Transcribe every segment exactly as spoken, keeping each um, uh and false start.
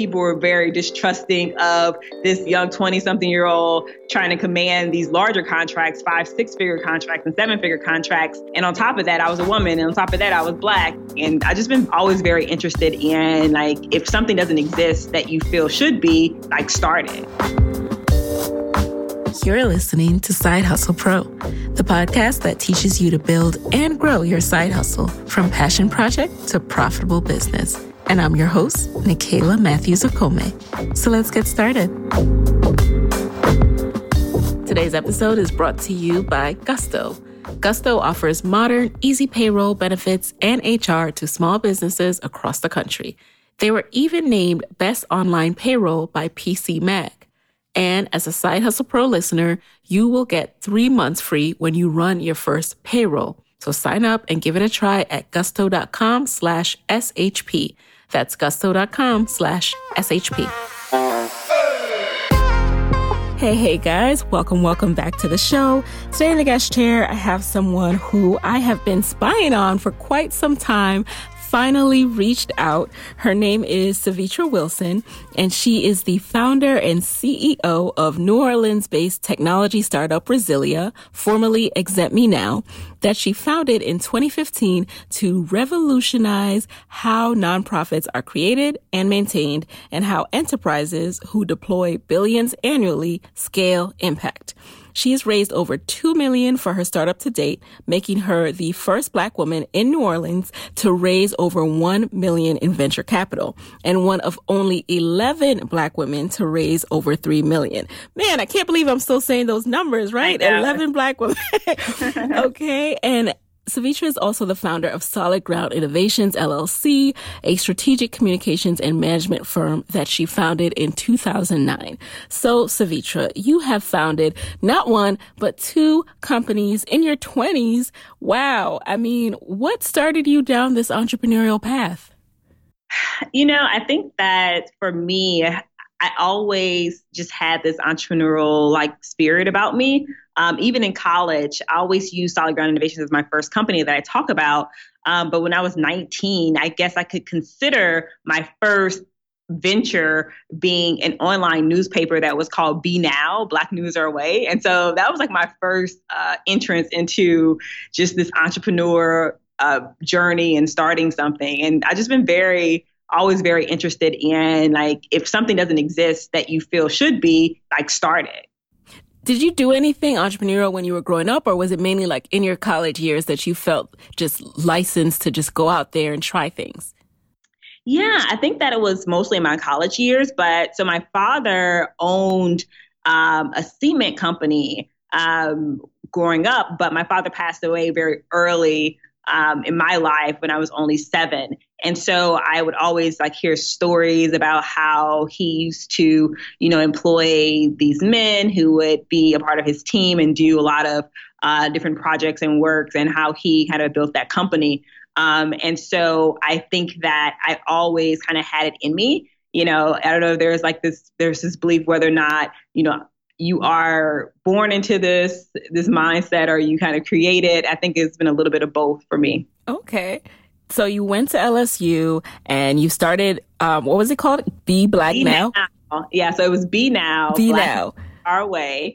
people were very distrusting of this young twenty-something-year-old trying to command these larger contracts, five, six-figure contracts and seven-figure contracts. And on top of that, I was a woman. And on top of that, I was Black. And I just been always very interested in, like, if something doesn't exist that you feel should be, like, start it. You're listening to Side Hustle Pro, the podcast that teaches you to build and grow your side hustle from passion project to profitable business. And I'm your host, Nicaila Matthews Okome. So let's get started. Today's episode is brought to you by Gusto. Gusto offers modern, easy payroll, benefits, and H R to small businesses across the country. They were even named Best Online Payroll by P C Mag. And as a Side Hustle Pro listener, you will get three months free when you run your first payroll. So sign up and give it a try at gusto.com slash SHP. That's gusto.com slash SHP. Hey, hey guys, welcome, welcome back to the show. Today in the guest chair, I have someone who I have been spying on for quite some time, finally reached out. Her name is Savitra Wilson, and she is the founder and C E O of New Orleans-based technology startup Resilia, formerly Exempt Me Now, that she founded in twenty fifteen to revolutionize how nonprofits are created and maintained and how enterprises who deploy billions annually scale impact. She has raised over two million dollars for her startup to date, making her the first Black woman in New Orleans to raise over one million dollars in venture capital, and one of only eleven Black women to raise over three million dollars. Man, I can't believe I'm still saying those numbers, right? eleven Black women. Okay. And Savitra is also the founder of Solid Ground Innovations, L L C, a strategic communications and management firm that she founded in two thousand nine. So, Savitra, you have founded not one, but two companies in your twenties. Wow. I mean, what started you down this entrepreneurial path? You know, I think that for me, I always just had this entrepreneurial like spirit about me. Um, even in college, I always used Solid Ground Innovations as my first company that I talk about. Um, but when I was nineteen, I guess I could consider my first venture being an online newspaper that was called Be Now, Black News Our Way. And so that was like my first uh, entrance into just this entrepreneur uh, journey and starting something. And I just been very always very interested in, like, if something doesn't exist that you feel should be, like, start it. Did you do anything entrepreneurial when you were growing up, or was it mainly like in your college years that you felt just licensed to just go out there and try things? Yeah, I think that it was mostly in my college years. But so my father owned um, a cement company um, growing up, but my father passed away very early um, in my life when I was only seven. And so I would always like hear stories about how he used to, you know, employ these men who would be a part of his team and do a lot of uh, different projects and works, and how he kind of built that company. Um, and so I think that I always kind of had it in me. You know, I don't know if there's like this, there's this belief whether or not, you know, you are born into this, this mindset, or you kind of create it. I think it's been a little bit of both for me. Okay. So you went to L S U and you started, um, what was it called? Be Black Be Now? Now. Yeah, so it was Be Now. Be Black Now. Our way.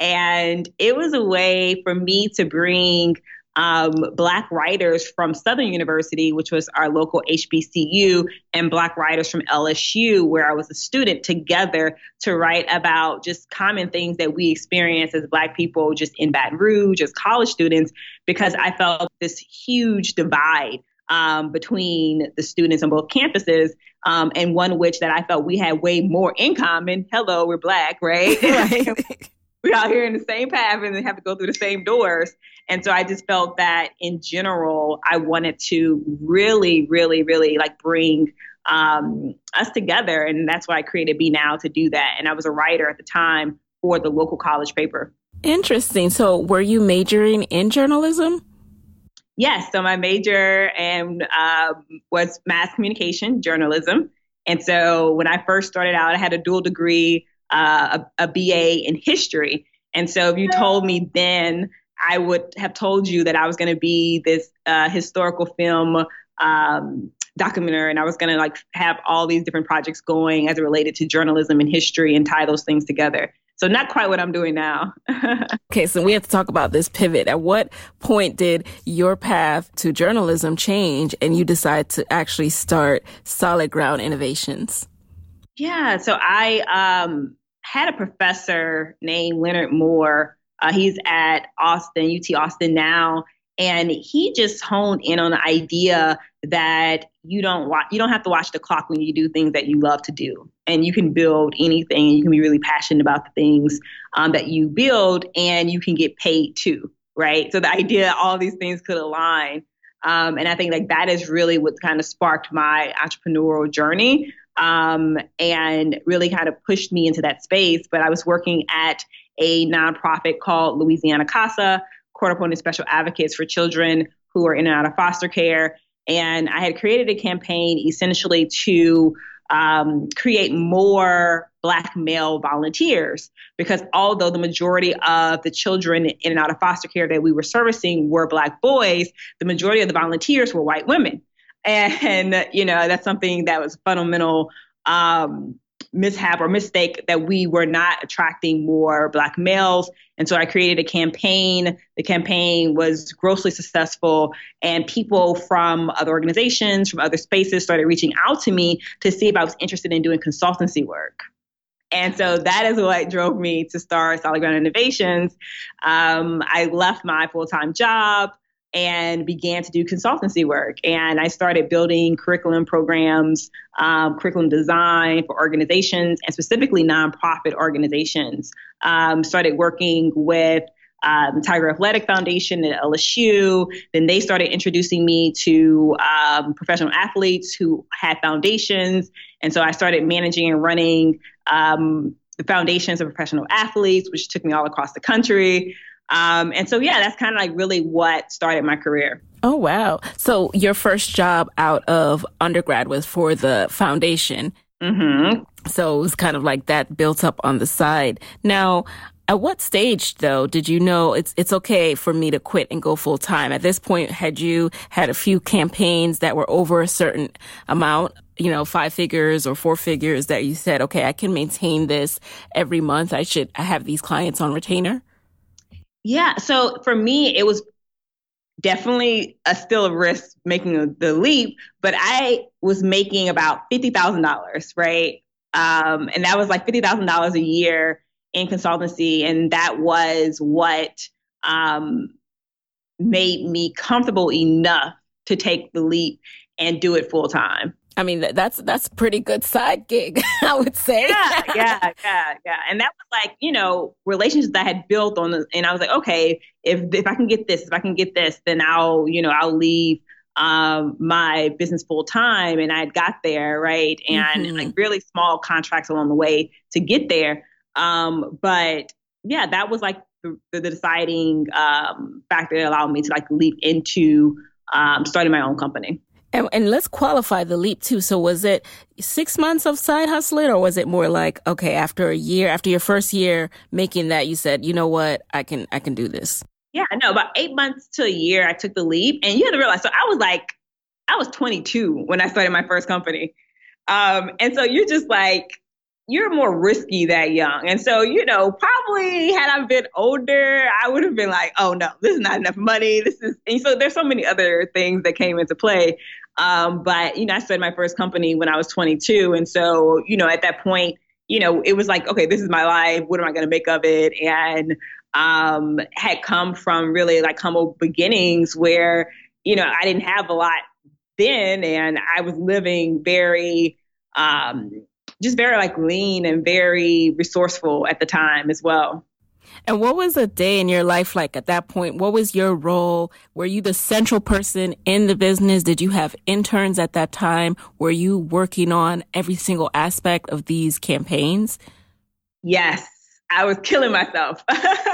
And it was a way for me to bring um, Black writers from Southern University, which was our local H B C U, and Black writers from L S U, where I was a student, together to write about just common things that we experience as Black people just in Baton Rouge as college students, because I felt this huge divide Um, between the students on both campuses, um, and one which that I felt we had way more in common. Hello, we're Black, right? Right. We're out here in the same path and they have to go through the same doors. And so I just felt that in general, I wanted to really, really, really like bring um, us together. And that's why I created Be Now, to do that. And I was a writer at the time for the local college paper. Interesting. So were you majoring in journalism? Yes. So my major and uh, was mass communication, journalism. And so when I first started out, I had a dual degree, uh, a, a B A in history. And so if you told me then, I would have told you that I was going to be this uh, historical film um, documenter, and I was going to like have all these different projects going as it related to journalism and history and tie those things together. So not quite what I'm doing now. Okay, so we have to talk about this pivot. At what point did your path to journalism change and you decide to actually start Solid Ground Innovations? Yeah, so I um, had a professor named Leonard Moore. Uh, he's at Austin, U T Austin now. And he just honed in on the idea that you don't watch, you don't have to watch the clock when you do things that you love to do. And you can build anything, and you can be really passionate about the things um, that you build, and you can get paid too, right? So the idea that all these things could align. Um, and I think like that is really what kind of sparked my entrepreneurial journey um, and really kind of pushed me into that space. But I was working at a nonprofit called Louisiana CASA, Court Appointed Special Advocates for Children who are in and out of foster care. And I had created a campaign essentially to um, create more Black male volunteers, because although the majority of the children in and out of foster care that we were servicing were Black boys, the majority of the volunteers were white women. And, you know, that's something that was fundamental um, mishap or mistake, that we were not attracting more Black males. And so I created a campaign. The campaign was grossly successful, and people from other organizations, from other spaces started reaching out to me to see if I was interested in doing consultancy work. And so that is what drove me to start Solid Ground Innovations. Um, I left my full-time job and began to do consultancy work. And I started building curriculum programs, um, curriculum design for organizations, and specifically nonprofit organizations. Um, started working with um, Tiger Athletic Foundation at L S U. Then they started introducing me to um, professional athletes who had foundations. And so I started managing and running um, the foundations of professional athletes, which took me all across the country. Um, and so, yeah, that's kind of like really what started my career. Oh, wow. So your first job out of undergrad was for the foundation. Mm-hmm. So it was kind of like that built up on the side. Now, at what stage, though, did you know it's it's okay for me to quit and go full time? At this point, had you had a few campaigns that were over a certain amount, you know, five figures or four figures, that you said, okay, I can maintain this every month. I should I have these clients on retainer? Yeah. So for me, it was definitely a still a risk making the leap, but I was making about fifty thousand dollars, right? Um, and that was like fifty thousand dollars a year in consultancy. And that was what um, made me comfortable enough to take the leap and do it full time. I mean, that's that's a pretty good side gig, I would say. Yeah, yeah, yeah, yeah. And that was like, you know, relationships that I had built on the, and I was like, okay, if if I can get this, if I can get this, then I'll, you know, I'll leave um, my business full time. And I had got there, right? And mm-hmm. like really small contracts along the way to get there. Um, but yeah, that was like the, the deciding um, factor that allowed me to like leap into um, starting my own company. And, and let's qualify the leap too. So was it six months of side hustling, or was it more like, okay, after a year, after your first year making that, you said, you know what, I can, I can do this? Yeah, no, about eight months to a year, I took the leap. And you have to realize, so I was like, I was twenty-two when I started my first company. Um, and so you're just like, you're more risky that young. And so, you know, probably had I been older, I would have been like, oh no, this is not enough money. This is, and so there's so many other things that came into play. Um, but, you know, I started my first company when I was twenty-two. And so, you know, at that point, you know, it was like, okay, this is my life. What am I going to make of it? And um, had come from really like humble beginnings where, you know, I didn't have a lot then. And I was living very, um, just very like lean and very resourceful at the time as well. And what was a day in your life like at that point? What was your role? Were you the central person in the business? Did you have interns at that time? Were you working on every single aspect of these campaigns? Yes, I was killing myself,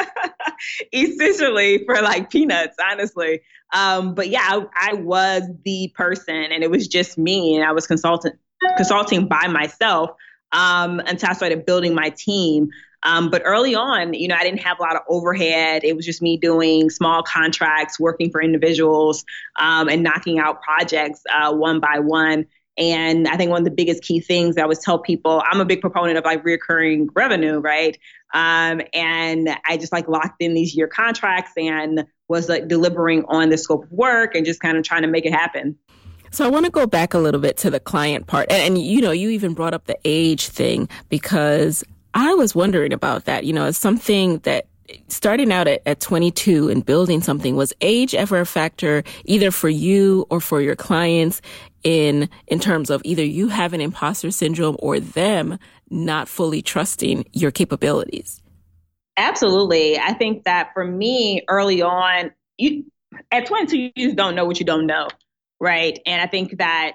essentially for like peanuts, honestly. Um, but yeah, I, I was the person, and it was just me, and I was consultant, consulting by myself um, until I started building my team. Um, but early on, you know, I didn't have a lot of overhead. It was just me doing small contracts, working for individuals, um, and knocking out projects uh, one by one. And I think one of the biggest key things that I always tell people, I'm a big proponent of like recurring revenue, right? Um, and I just like locked in these year contracts and was like delivering on the scope of work and just kind of trying to make it happen. So I want to go back a little bit to the client part. And, and, you know, you even brought up the age thing because I was wondering about that. You know, it's something that starting out at, at twenty-two and building something, was age ever a factor either for you or for your clients in in terms of either you having imposter syndrome or them not fully trusting your capabilities? Absolutely. I think that for me early on, you at twenty-two, you just don't know what you don't know. Right. And I think that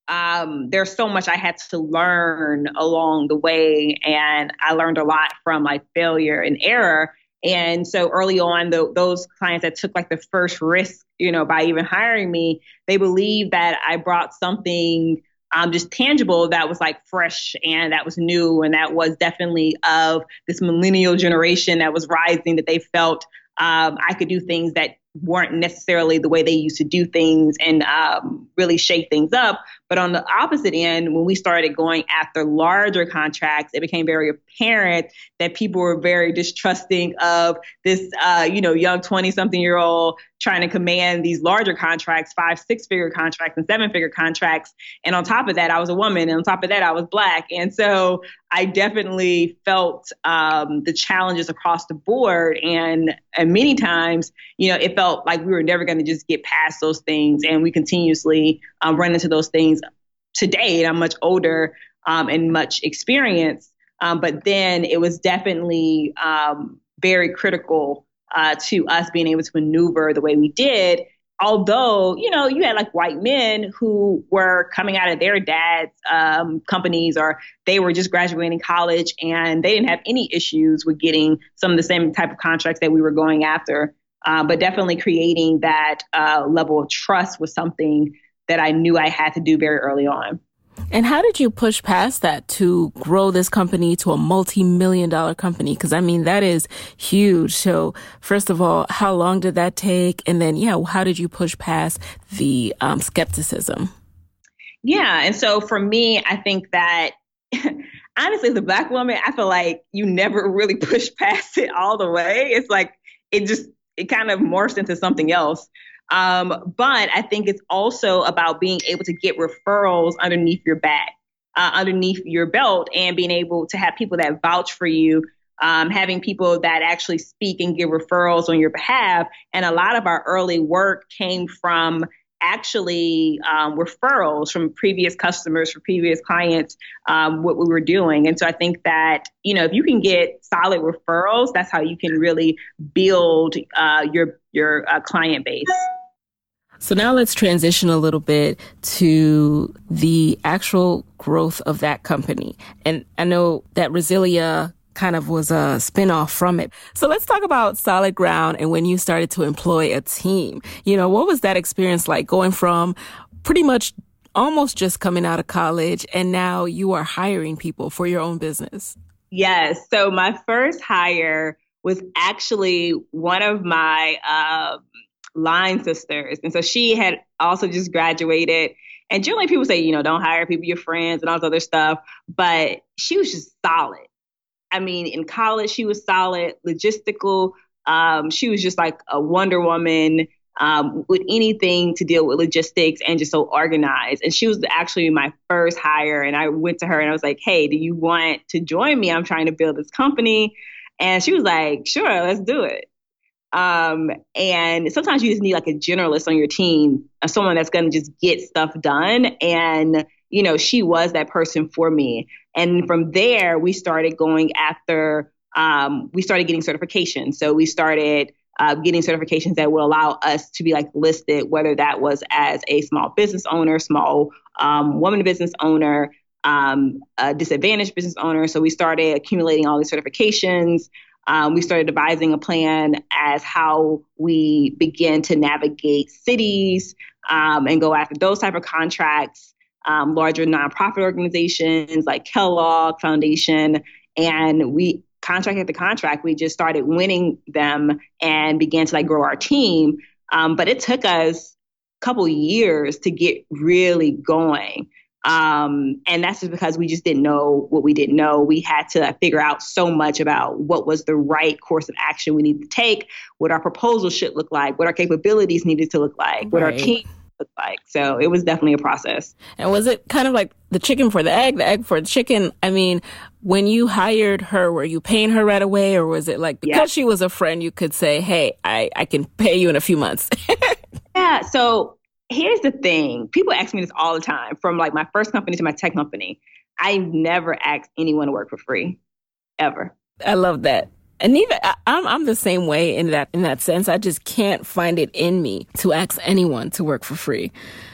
um, there's so much I had to learn along the way. And I learned a lot from like failure and error. And so early on, the, those clients that took like the first risk, you know, by even hiring me, they believed that I brought something um, just tangible that was like fresh and that was new. And that was definitely of this millennial generation that was rising, that they felt um, I could do things that weren't necessarily the way they used to do things and um, really shake things up. But on the opposite end, when we started going after larger contracts, it became very apparent that people were very distrusting of this, uh, you know, young twenty-something-year-old trying to command these larger contracts, five, six-figure contracts and seven-figure contracts. And on top of that, I was a woman. And on top of that, I was Black. And so I definitely felt um, the challenges across the board. And, and many times, you know, it felt like we were never going to just get past those things. And we continuously um, run into those things today. And I'm much older um, and much experienced. Um, but then it was definitely um, very critical uh, to us being able to maneuver the way we did. Although, you know, you had like white men who were coming out of their dad's um, companies, or they were just graduating college and they didn't have any issues with getting some of the same type of contracts that we were going after. Uh, but definitely creating that uh, level of trust was something that I knew I had to do very early on. And how did you push past that to grow this company to a multi-million dollar company? Because, I mean, that is huge. So first of all, how long did that take? And then, yeah, how did you push past the um, skepticism? Yeah. And so for me, I think that honestly, as a Black woman, I feel like you never really push past it all the way. It's like it just it kind of morphs into something else. Um, but I think it's also about being able to get referrals underneath your back, uh, underneath your belt, and being able to have people that vouch for you, um, having people that actually speak and give referrals on your behalf. And a lot of our early work came from actually um, referrals from previous customers, from previous clients, um, what we were doing. And so I think that, you know, if you can get solid referrals, that's how you can really build uh, your your uh, client base. So now let's transition a little bit to the actual growth of that company. And I know that Resilia kind of was a spinoff from it. So let's talk about Solid Ground and when you started to employ a team. You know, what was that experience like going from pretty much almost just coming out of college and now you are hiring people for your own business? Yes. So my first hire was actually one of my uh, line sisters. And so she had also just graduated. And generally people say, you know, don't hire people, your friends and all this other stuff. But she was just solid. I mean, in college, she was solid, logistical. Um, she was just like a Wonder Woman um, with anything to deal with logistics and just so organized. And she was actually my first hire. And I went to her and I was like, hey, do you want to join me? I'm trying to build this company. And she was like, sure, let's do it. Um, and sometimes you just need like a generalist on your team, uh, someone that's going to just get stuff done. And, you know, she was that person for me. And from there, we started going after, um, we started getting certifications. So we started uh, getting certifications that will allow us to be like listed, whether that was as a small business owner, small um, woman business owner, um, a disadvantaged business owner. So we started accumulating all these certifications. Um, we started devising a plan as how we begin to navigate cities um, and go after those type of contracts, um, larger nonprofit organizations like Kellogg Foundation. And we contract after contract, we just started winning them and began to like grow our team. Um, but it took us a couple years to get really going. Um, and that's just because we just didn't know what we didn't know. We had to figure out so much about what was the right course of action we needed to take, what our proposal should look like, what our capabilities needed to look like, right. what our team looked like. So it was definitely a process. And was it kind of like the chicken for the egg, the egg for the chicken? I mean, when you hired her, were you paying her right away? Or was it like, because yeah. she was a friend, you could say, hey, I, I can pay you in a few months? yeah. So here's the thing. People ask me this all the time, from like my first company to my tech company. I never asked anyone to work for free, ever. I love that. And even I, I'm I'm the same way in that in that sense. I just can't find it in me to ask anyone to work for free.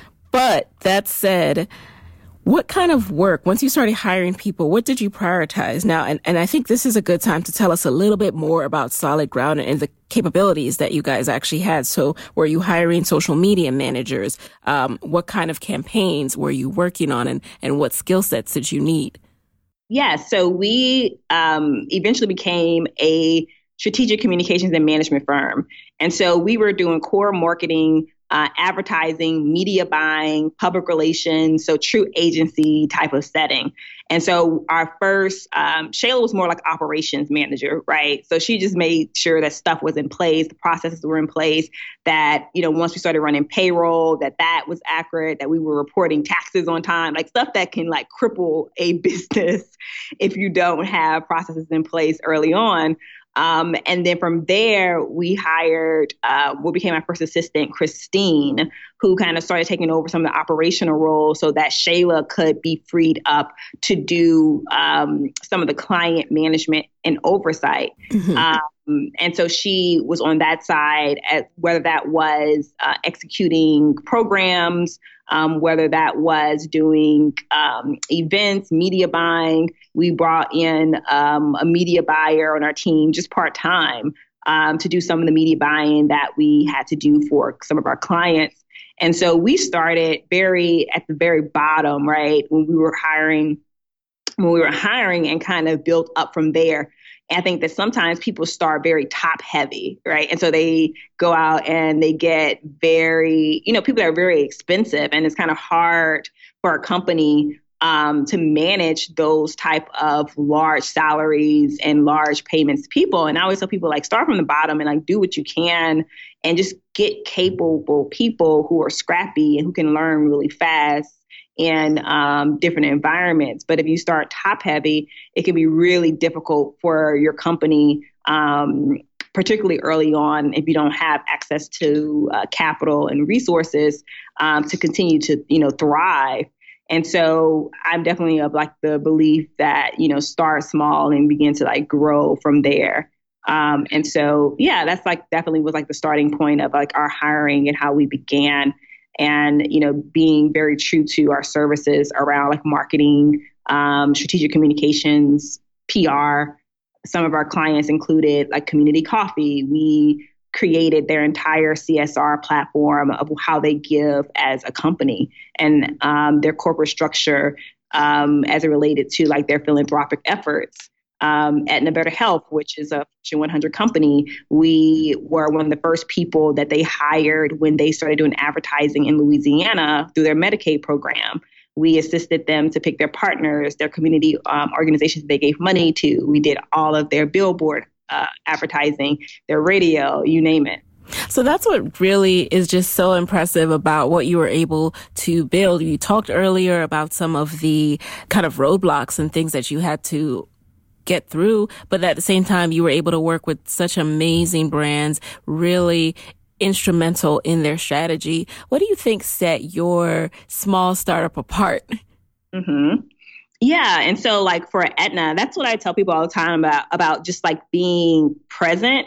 But that said, what kind of work, once you started hiring people, what did you prioritize? Now, and, and I think this is a good time to tell us a little bit more about Solid Ground and the capabilities that you guys actually had. So were you hiring social media managers? Um, what kind of campaigns were you working on, and, and what skill sets did you need? Yeah, so we um, eventually became a strategic communications and management firm. And so we were doing core marketing, Uh, advertising, media buying, public relations, so true agency type of setting. And so our first, um, Shayla was more like operations manager, right? So she just made sure that stuff was in place, the processes were in place, that, you know, once we started running payroll, that that was accurate, that we were reporting taxes on time, like stuff that can like cripple a business if you don't have processes in place early on. Um, and then from there, we hired uh, what became my first assistant, Christine, who kind of started taking over some of the operational roles so that Shayla could be freed up to do um, some of the client management and oversight. Mm-hmm. Um, and so she was on that side, at whether that was uh, executing programs, um, whether that was doing um, events, media buying. We brought in um, a media buyer on our team just part-time um, to do some of the media buying that we had to do for some of our clients. And so we started very at the very bottom, right, when we were hiring, when we were hiring and kind of built up from there. And I think that sometimes people start very top heavy, right? And so they go out and they get very, you know, people that are very expensive, and it's kind of hard for a company um, to manage those type of large salaries and large payments to people. And I always tell people, like, start from the bottom and like do what you can and just get capable people who are scrappy and who can learn really fast in um, different environments. But if you start top heavy, it can be really difficult for your company, um, particularly early on, if you don't have access to uh, capital and resources um, to continue to, you know, thrive. And so I'm definitely of like the belief that, you know, start small and begin to like grow from there. Um, and so, yeah, that's like definitely was like the starting point of like our hiring and how we began. And, you know, being very true to our services around like marketing, um, strategic communications, P R. Some of our clients included like Community Coffee. We created their entire C S R platform of how they give as a company and um, their corporate structure um, as it related to like their philanthropic efforts. Um, Aetna Better Health, which is a Fortune one hundred company, we were one of the first people that they hired when they started doing advertising in Louisiana through their Medicaid program. We assisted them to pick their partners, their community um, organizations they gave money to. We did all of their billboard uh, advertising, their radio, you name it. So that's what really is just so impressive about what you were able to build. You talked earlier about some of the kind of roadblocks and things that you had to get through, but at the same time, you were able to work with such amazing brands, really instrumental in their strategy. What do you think set your small startup apart? Mm-hmm. Yeah. And so like for Aetna, that's what I tell people all the time about, about just like being present.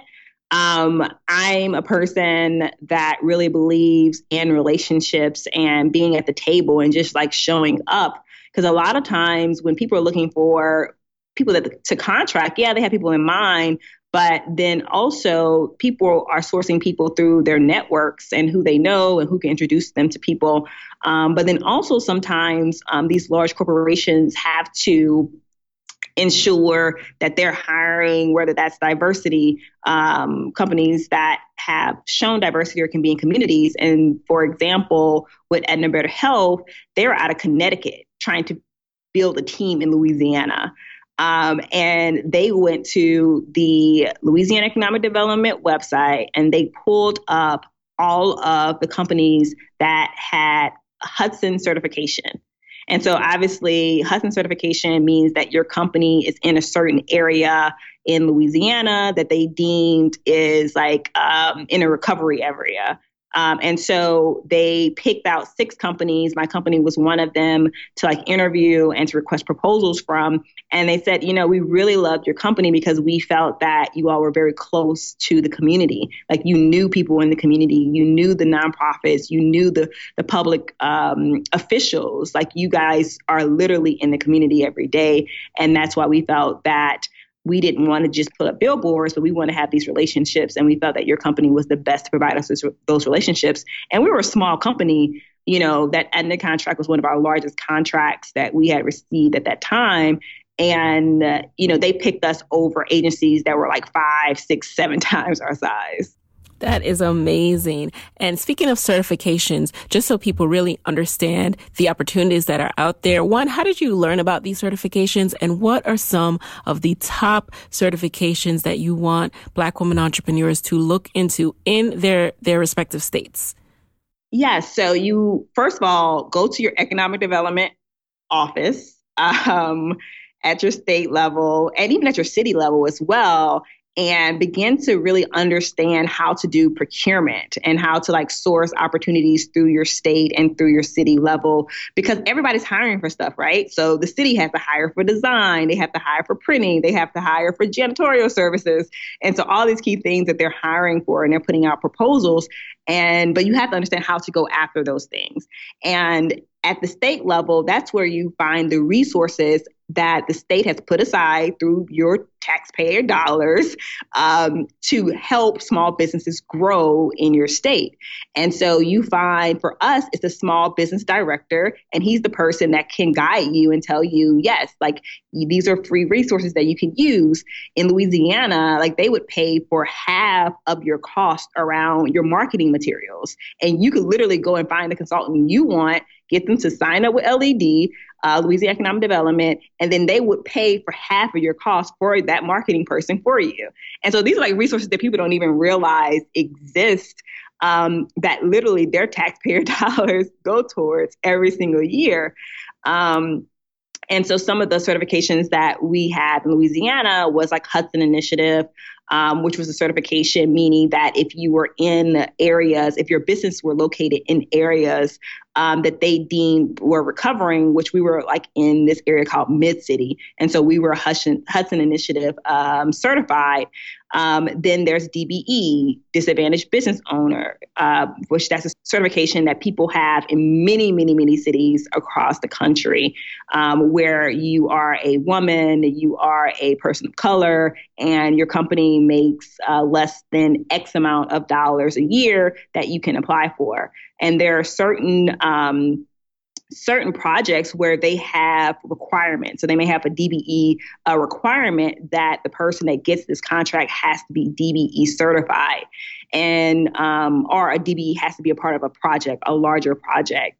Um, I'm a person that really believes in relationships and being at the table and just like showing up. Because a lot of times when people are looking for people that to contract, yeah, they have people in mind, but then also people are sourcing people through their networks and who they know and who can introduce them to people. Um, but then also sometimes um, these large corporations have to ensure that they're hiring, whether that's diversity, um, companies that have shown diversity or can be in communities. And for example, with Aetna Better Health, they're out of Connecticut trying to build a team in Louisiana. Um, and they went to the Louisiana Economic Development website and they pulled up all of the companies that had Hudson certification. And so obviously Hudson certification means that your company is in a certain area in Louisiana that they deemed is like um, in a recovery area. Um, and so they picked out six companies. My company was one of them to like interview and to request proposals from. And they said, you know, we really loved your company because we felt that you all were very close to the community. Like you knew people in the community, you knew the nonprofits, you knew the, the public um, officials. Like you guys are literally in the community every day. And that's why we felt that we didn't want to just put up billboards, but we want to have these relationships. And we felt that your company was the best to provide us those relationships. And we were a small company, you know, that Aetna contract was one of our largest contracts that we had received at that time. And, uh, you know, they picked us over agencies that were like five, six, seven times our size. That is amazing. And speaking of certifications, just so people really understand the opportunities that are out there, one, how did you learn about these certifications? And what are some of the top certifications that you want Black women entrepreneurs to look into in their, their respective states? Yes. So you, first of all, go to your economic development office um, at your state level and even at your city level as well, and begin to really understand how to do procurement and how to like source opportunities through your state and through your city level, because everybody's hiring for stuff, right? So the city has to hire for design, they have to hire for printing, they have to hire for janitorial services. And so all these key things that they're hiring for and they're putting out proposals. And but you have to understand how to go after those things. And at the state level, that's where you find the resources that the state has put aside through your taxpayer dollars um, to help small businesses grow in your state. And so you find for us, it's a small business director, and he's the person that can guide you and tell you, yes, like these are free resources that you can use. In Louisiana, like they would pay for half of your cost around your marketing materials. And you could literally go and find the consultant you want, get them to sign up with L E D, uh, Louisiana Economic Development, and then they would pay for half of your cost for that marketing person for you. And so these are like resources that people don't even realize exist, um, that literally their taxpayer dollars go towards every single year. Um, and so some of the certifications that we had in Louisiana was like Hudson Initiative, Um, which was a certification, meaning that if you were in areas, if your business were located in areas um, that they deemed were recovering, which we were like in this area called Mid-City. And so we were Hudson, Hudson Initiative um, certified. Um, then there's D B E, Disadvantaged Business Owner, uh, which that's a certification that people have in many, many, many cities across the country, um, where you are a woman, you are a person of color, and your company makes uh, less than X amount of dollars a year that you can apply for. And there are certain um, certain projects where they have requirements. So they may have a D B E uh, requirement that the person that gets this contract has to be D B E certified, and um, or a D B E has to be a part of a project, a larger project.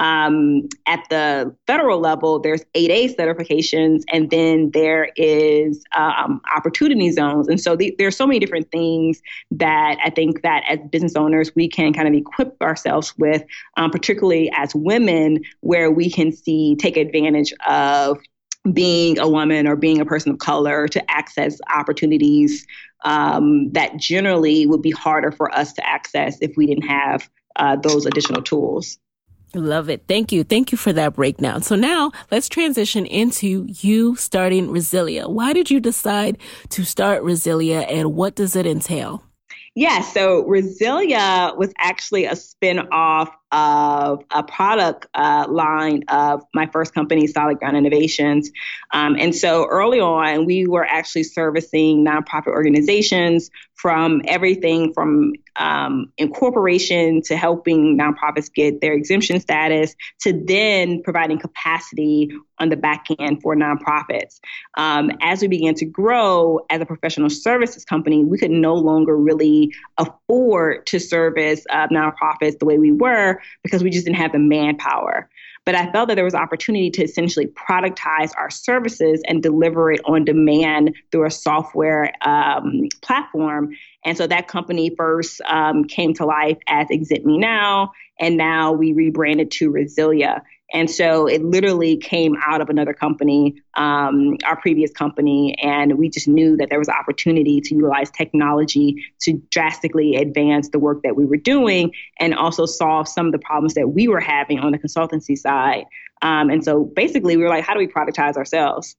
Um, at the federal level, there's eight A certifications, and then there is um, opportunity zones. And so the, there's so many different things that I think that as business owners, we can kind of equip ourselves with, um, particularly as women, where we can see, take advantage of being a woman or being a person of color to access opportunities um, that generally would be harder for us to access if we didn't have uh, those additional tools. Love it. Thank you. Thank you for that breakdown. So now let's transition into you starting Resilia. Why did you decide to start Resilia, and what does it entail? Yeah, so Resilia was actually a spin-off of a product uh, line of my first company, Solid Ground Innovations. Um, and so early on, we were actually servicing nonprofit organizations from everything from um, incorporation to helping nonprofits get their exemption status to then providing capacity on the back end for nonprofits. Um, as we began to grow as a professional services company, we could no longer really afford to service uh, nonprofits the way we were because we just didn't have the manpower. But I felt that there was opportunity to essentially productize our services and deliver it on demand through a software um, platform. And so that company first um, came to life as Exit Me Now, and now we rebranded to Resilia. And so it literally came out of another company, um, our previous company, and we just knew that there was opportunity to utilize technology to drastically advance the work that we were doing and also solve some of the problems that we were having on the consultancy side. Um, and so basically we were like, how do we productize ourselves?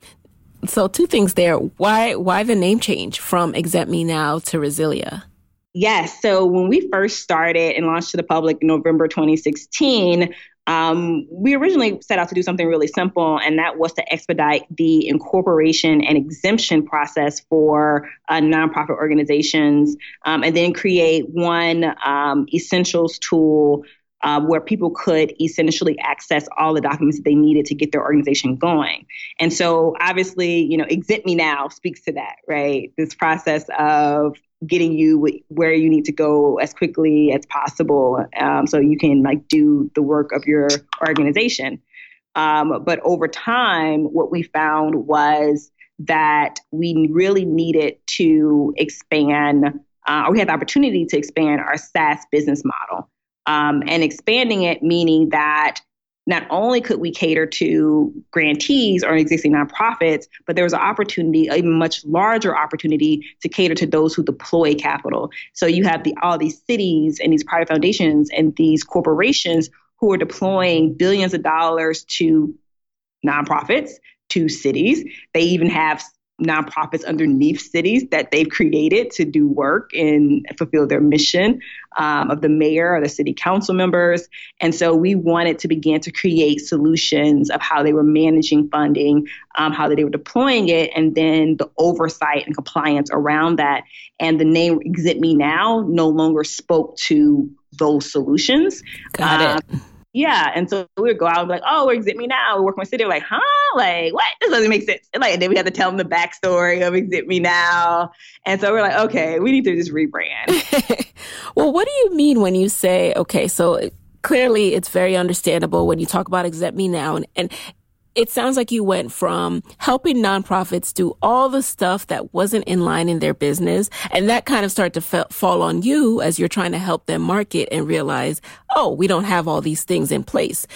So two things there. Why why the name change from Exit Me Now to Resilia? Yes. So when we first started and launched to the public in November twenty sixteen, Um, we originally set out to do something really simple, and that was to expedite the incorporation and exemption process for uh, nonprofit organizations, um, and then create one um, essentials tool uh, where people could essentially access all the documents that they needed to get their organization going. And so obviously, you know, Exit Me Now speaks to that, right? This process of getting you where you need to go as quickly as possible, um, so you can like do the work of your organization. Um, but over time, what we found was that we really needed to expand, uh, or we had the opportunity to expand our SaaS business model. Um, and expanding it, meaning that not only could we cater to grantees or existing nonprofits, but there was an opportunity, a much larger opportunity to cater to those who deploy capital. So you have the, all these cities and these private foundations and these corporations who are deploying billions of dollars to nonprofits, to cities. They even have nonprofits underneath cities that they've created to do work and fulfill their mission um, of the mayor or the city council members. And so we wanted to begin to create solutions of how they were managing funding, um, how they were deploying it, and then the oversight and compliance around that. And the name Exit Me Now no longer spoke to those solutions. Got um, it. Yeah. And so we would go out and be like, oh, we're Exit Me Now. We're working with city. We're like, huh? Like, what? This doesn't make sense. And like, and then we had to tell them the backstory of Exit Me Now. And so we're like, okay, we need to just rebrand. Well, what do you mean when you say, okay, so clearly it's very understandable when you talk about Exit Me Now, and, and it sounds like you went from helping nonprofits do all the stuff that wasn't in line in their business, and that kind of started to fa- fall on you as you're trying to help them market and realize, oh, we don't have all these things in place.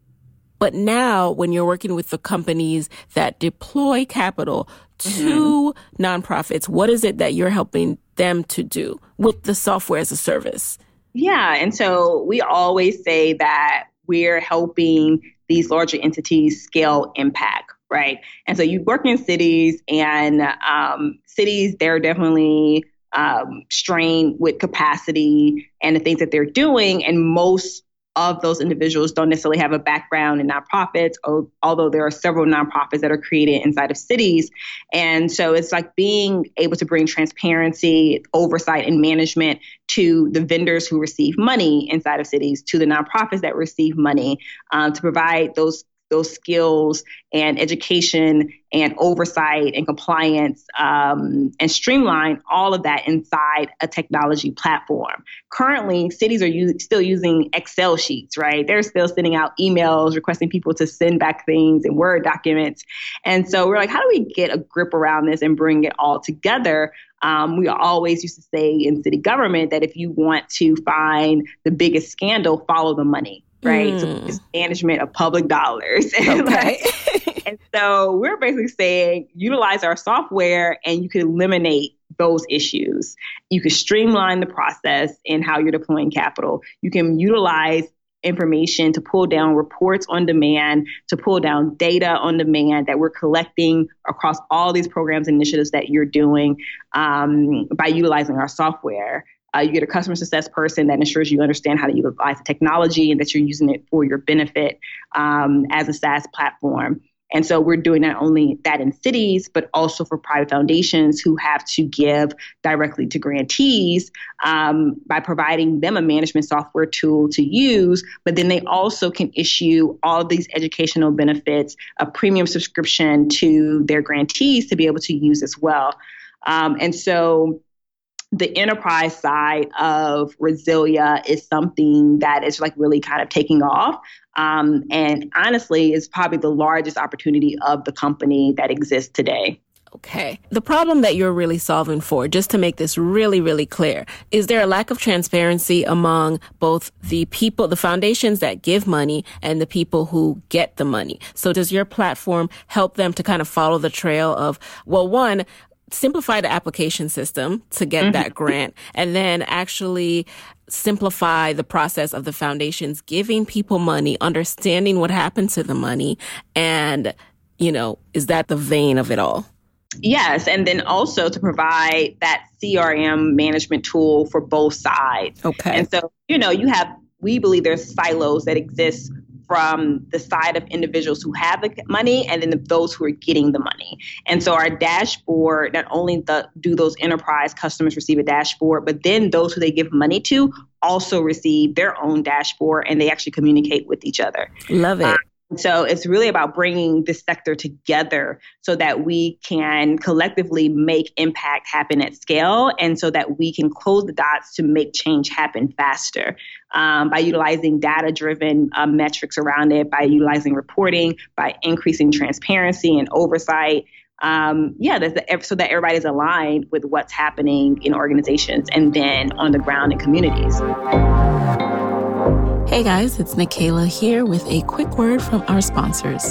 But now when you're working with the companies that deploy capital to mm-hmm. nonprofits, what is it that you're helping them to do with the software as a service? Yeah. And so we always say that we're helping these larger entities scale impact, right? And so you work in cities, and um, cities, they're definitely um, strained with capacity and the things that they're doing. And most of those individuals don't necessarily have a background in nonprofits, or, although there are several nonprofits that are created inside of cities. And so it's like being able to bring transparency, oversight, and management to the vendors who receive money inside of cities, to the nonprofits that receive money, um, to provide those those skills and education and oversight and compliance, um, and streamline all of that inside a technology platform. Currently, cities are u- still using Excel sheets, right? They're still sending out emails requesting people to send back things in Word documents. And so we're like, how do we get a grip around this and bring it all together? Um, we always used to say in city government that if you want to find the biggest scandal, follow the money. Right. Mm. So it's management of public dollars. Okay. like, and so we're basically saying utilize our software and you can eliminate those issues. You can streamline the process in how you're deploying capital. You can utilize information to pull down reports on demand, to pull down data on demand that we're collecting across all these programs and initiatives that you're doing um, by utilizing our software. Uh, you get a customer success person that ensures you understand how to utilize the technology and that you're using it for your benefit um, as a SaaS platform. And so we're doing not only that in cities, but also for private foundations who have to give directly to grantees um, by providing them a management software tool to use. But then they also can issue all of these educational benefits, a premium subscription to their grantees to be able to use as well. Um, and so the enterprise side of Resilia is something that is like really kind of taking off. Um, and honestly, is probably the largest opportunity of the company that exists today. Okay. The problem that you're really solving for, just to make this really, really clear, is there a lack of transparency among both the people, the foundations that give money and the people who get the money? So does your platform help them to kind of follow the trail of, well, one, simplify the application system to get mm-hmm. that grant, and then actually simplify the process of the foundations giving people money, understanding what happened to the money, and, you know, is that the vein of it all? Yes, and then also to provide that C R M management tool for both sides. Okay. And so, you know, you have, we believe there's silos that exist from the side of individuals who have the money and then the, those who are getting the money. And so our dashboard, not only the, do those enterprise customers receive a dashboard, but then those who they give money to also receive their own dashboard and they actually communicate with each other. Love it. Um, So it's really about bringing this sector together so that we can collectively make impact happen at scale and so that we can close the dots to make change happen faster um, by utilizing data-driven uh, metrics around it, by utilizing reporting, by increasing transparency and oversight. Um, yeah, that's the, so that everybody's aligned with what's happening in organizations and then on the ground in communities. Hey guys, it's Nicaila here with a quick word from our sponsors.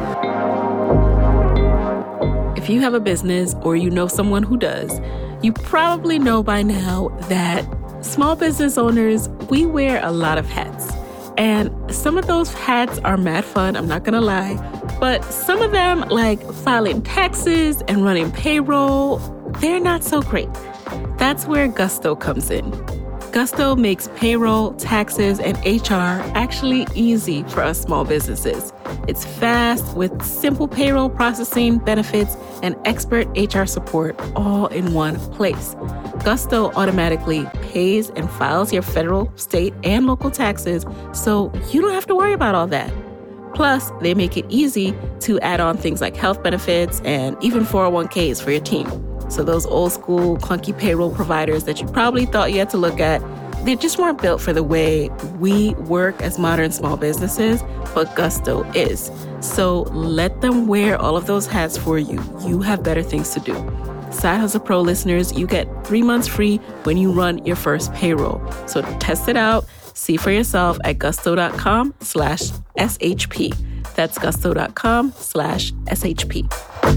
If you have a business or you know someone who does, you probably know by now that small business owners, we wear a lot of hats. And some of those hats are mad fun, I'm not gonna lie. But some of them, like filing taxes and running payroll, they're not so great. That's where Gusto comes in. Gusto makes payroll, taxes, and H R actually easy for us small businesses. It's fast with simple payroll processing, benefits, and expert H R support all in one place. Gusto automatically pays and files your federal, state, and local taxes, so you don't have to worry about all that. Plus, they make it easy to add on things like health benefits and even four oh one k's for your team. So those old school clunky payroll providers that you probably thought you had to look at, they just weren't built for the way we work as modern small businesses, but Gusto is. So let them wear all of those hats for you. You have better things to do. Side Hustle Pro listeners, you get three months free when you run your first payroll. So test it out. See for yourself at gusto.com slash SHP. That's gusto.com slash SHP.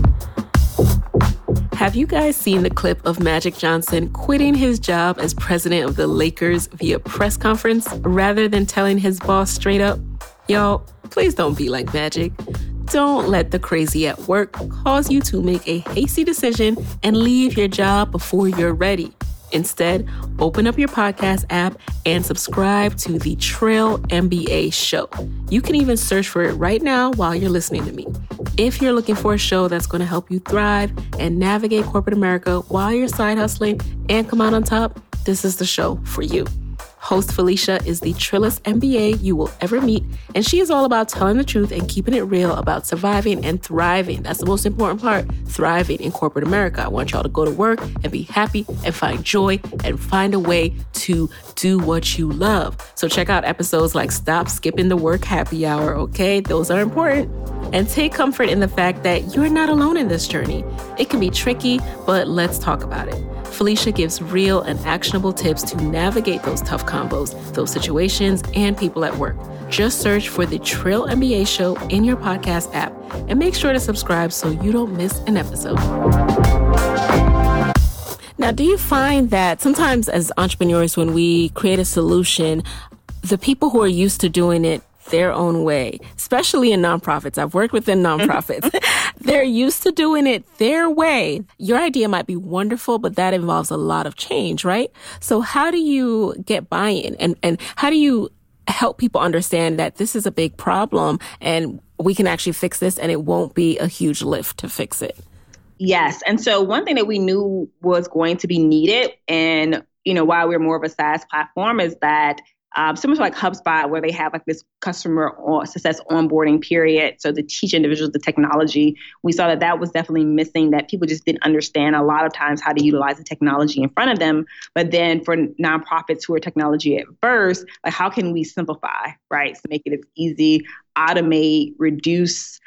Have you guys seen the clip of Magic Johnson quitting his job as president of the Lakers via press conference rather than telling his boss straight up? Y'all, please don't be like Magic. Don't let the crazy at work cause you to make a hasty decision and leave your job before you're ready. Instead, open up your podcast app and subscribe to the Trail M B A show. You can even search for it right now while you're listening to me. If you're looking for a show that's going to help you thrive and navigate corporate America while you're side hustling and come out on top, this is the show for you. Host Felicia is the trillest M B A you will ever meet, and she is all about telling the truth and keeping it real about surviving and thriving. That's the most important part, thriving in corporate America. I want y'all to go to work and be happy and find joy and find a way to do what you love. So check out episodes like Stop Skipping the Work Happy Hour, okay? Those are important. And take comfort in the fact that you're not alone in this journey. It can be tricky, but let's talk about it. Felicia gives real and actionable tips to navigate those tough combos, those situations, and people at work. Just search for the Trail M B A show in your podcast app and make sure to subscribe so you don't miss an episode. Now, do you find that sometimes as entrepreneurs, when we create a solution, the people who are used to doing it their own way, especially in nonprofits, I've worked within nonprofits, they're used to doing it their way. Your idea might be wonderful, but that involves a lot of change, right? So how do you get buy-in and, and how do you help people understand that this is a big problem and we can actually fix this and it won't be a huge lift to fix it? Yes. And so one thing that we knew was going to be needed, and, you know, why we're more of a SaaS platform, is that um, similar to like HubSpot, where they have like this customer success onboarding period. So to teach individuals the technology, we saw that that was definitely missing, that people just didn't understand a lot of times how to utilize the technology in front of them. But then for nonprofits who are technology adverse, like how can we simplify, right? So make it as easy, automate, reduce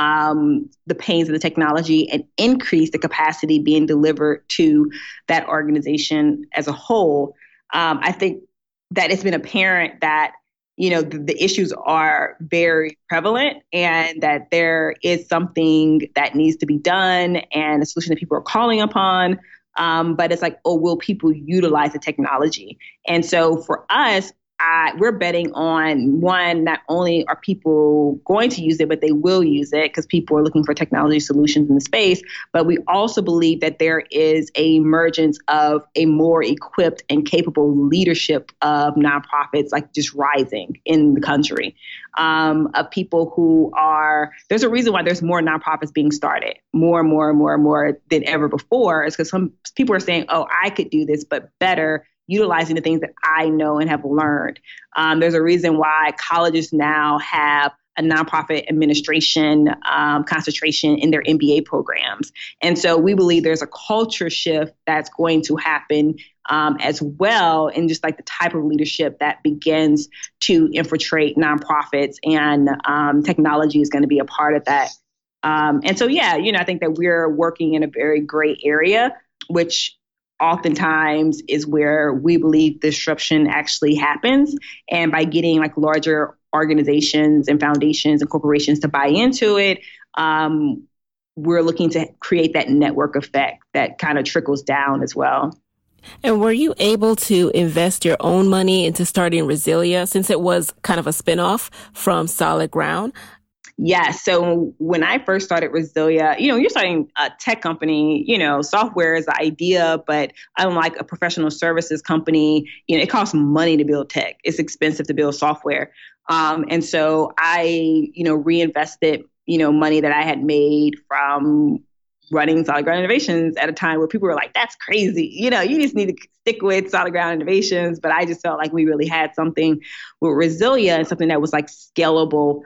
Um, the pains of the technology, and increase the capacity being delivered to that organization as a whole. Um, I think that it's been apparent that, you know, the, the issues are very prevalent and that there is something that needs to be done and a solution that people are calling upon. Um, but it's like, oh, will people utilize the technology? And so for us, Uh, we're betting on, one, not only are people going to use it, but they will use it because people are looking for technology solutions in the space. But we also believe that there is a emergence of a more equipped and capable leadership of nonprofits, like just rising in the country, um, of people who are, there's a reason why there's more nonprofits being started, more and more and more and more than ever before. It's because some people are saying, oh, I could do this, but better, utilizing the things that I know and have learned. Um, there's a reason why colleges now have a nonprofit administration um, concentration in their M B A programs. And so we believe there's a culture shift that's going to happen um, as well, in just like the type of leadership that begins to infiltrate nonprofits, and um, technology is going to be a part of that. Um, and so, yeah, you know, I think that we're working in a very gray area, which oftentimes is where we believe disruption actually happens. And by getting like larger organizations and foundations and corporations to buy into it, um, we're looking to create that network effect that kind of trickles down as well. And were you able to invest your own money into starting Resilia, since it was kind of a spinoff from Solid Ground? Yeah. So when I first started Resilia, you know, you're starting a tech company, you know, software is the idea, but unlike a professional services company, you know, it costs money to build tech. It's expensive to build software. Um, and so I, you know, reinvested, you know, money that I had made from running Solid Ground Innovations at a time where people were like, that's crazy. You know, you just need to stick with Solid Ground Innovations. But I just felt like we really had something with Resilia, and something that was like scalable.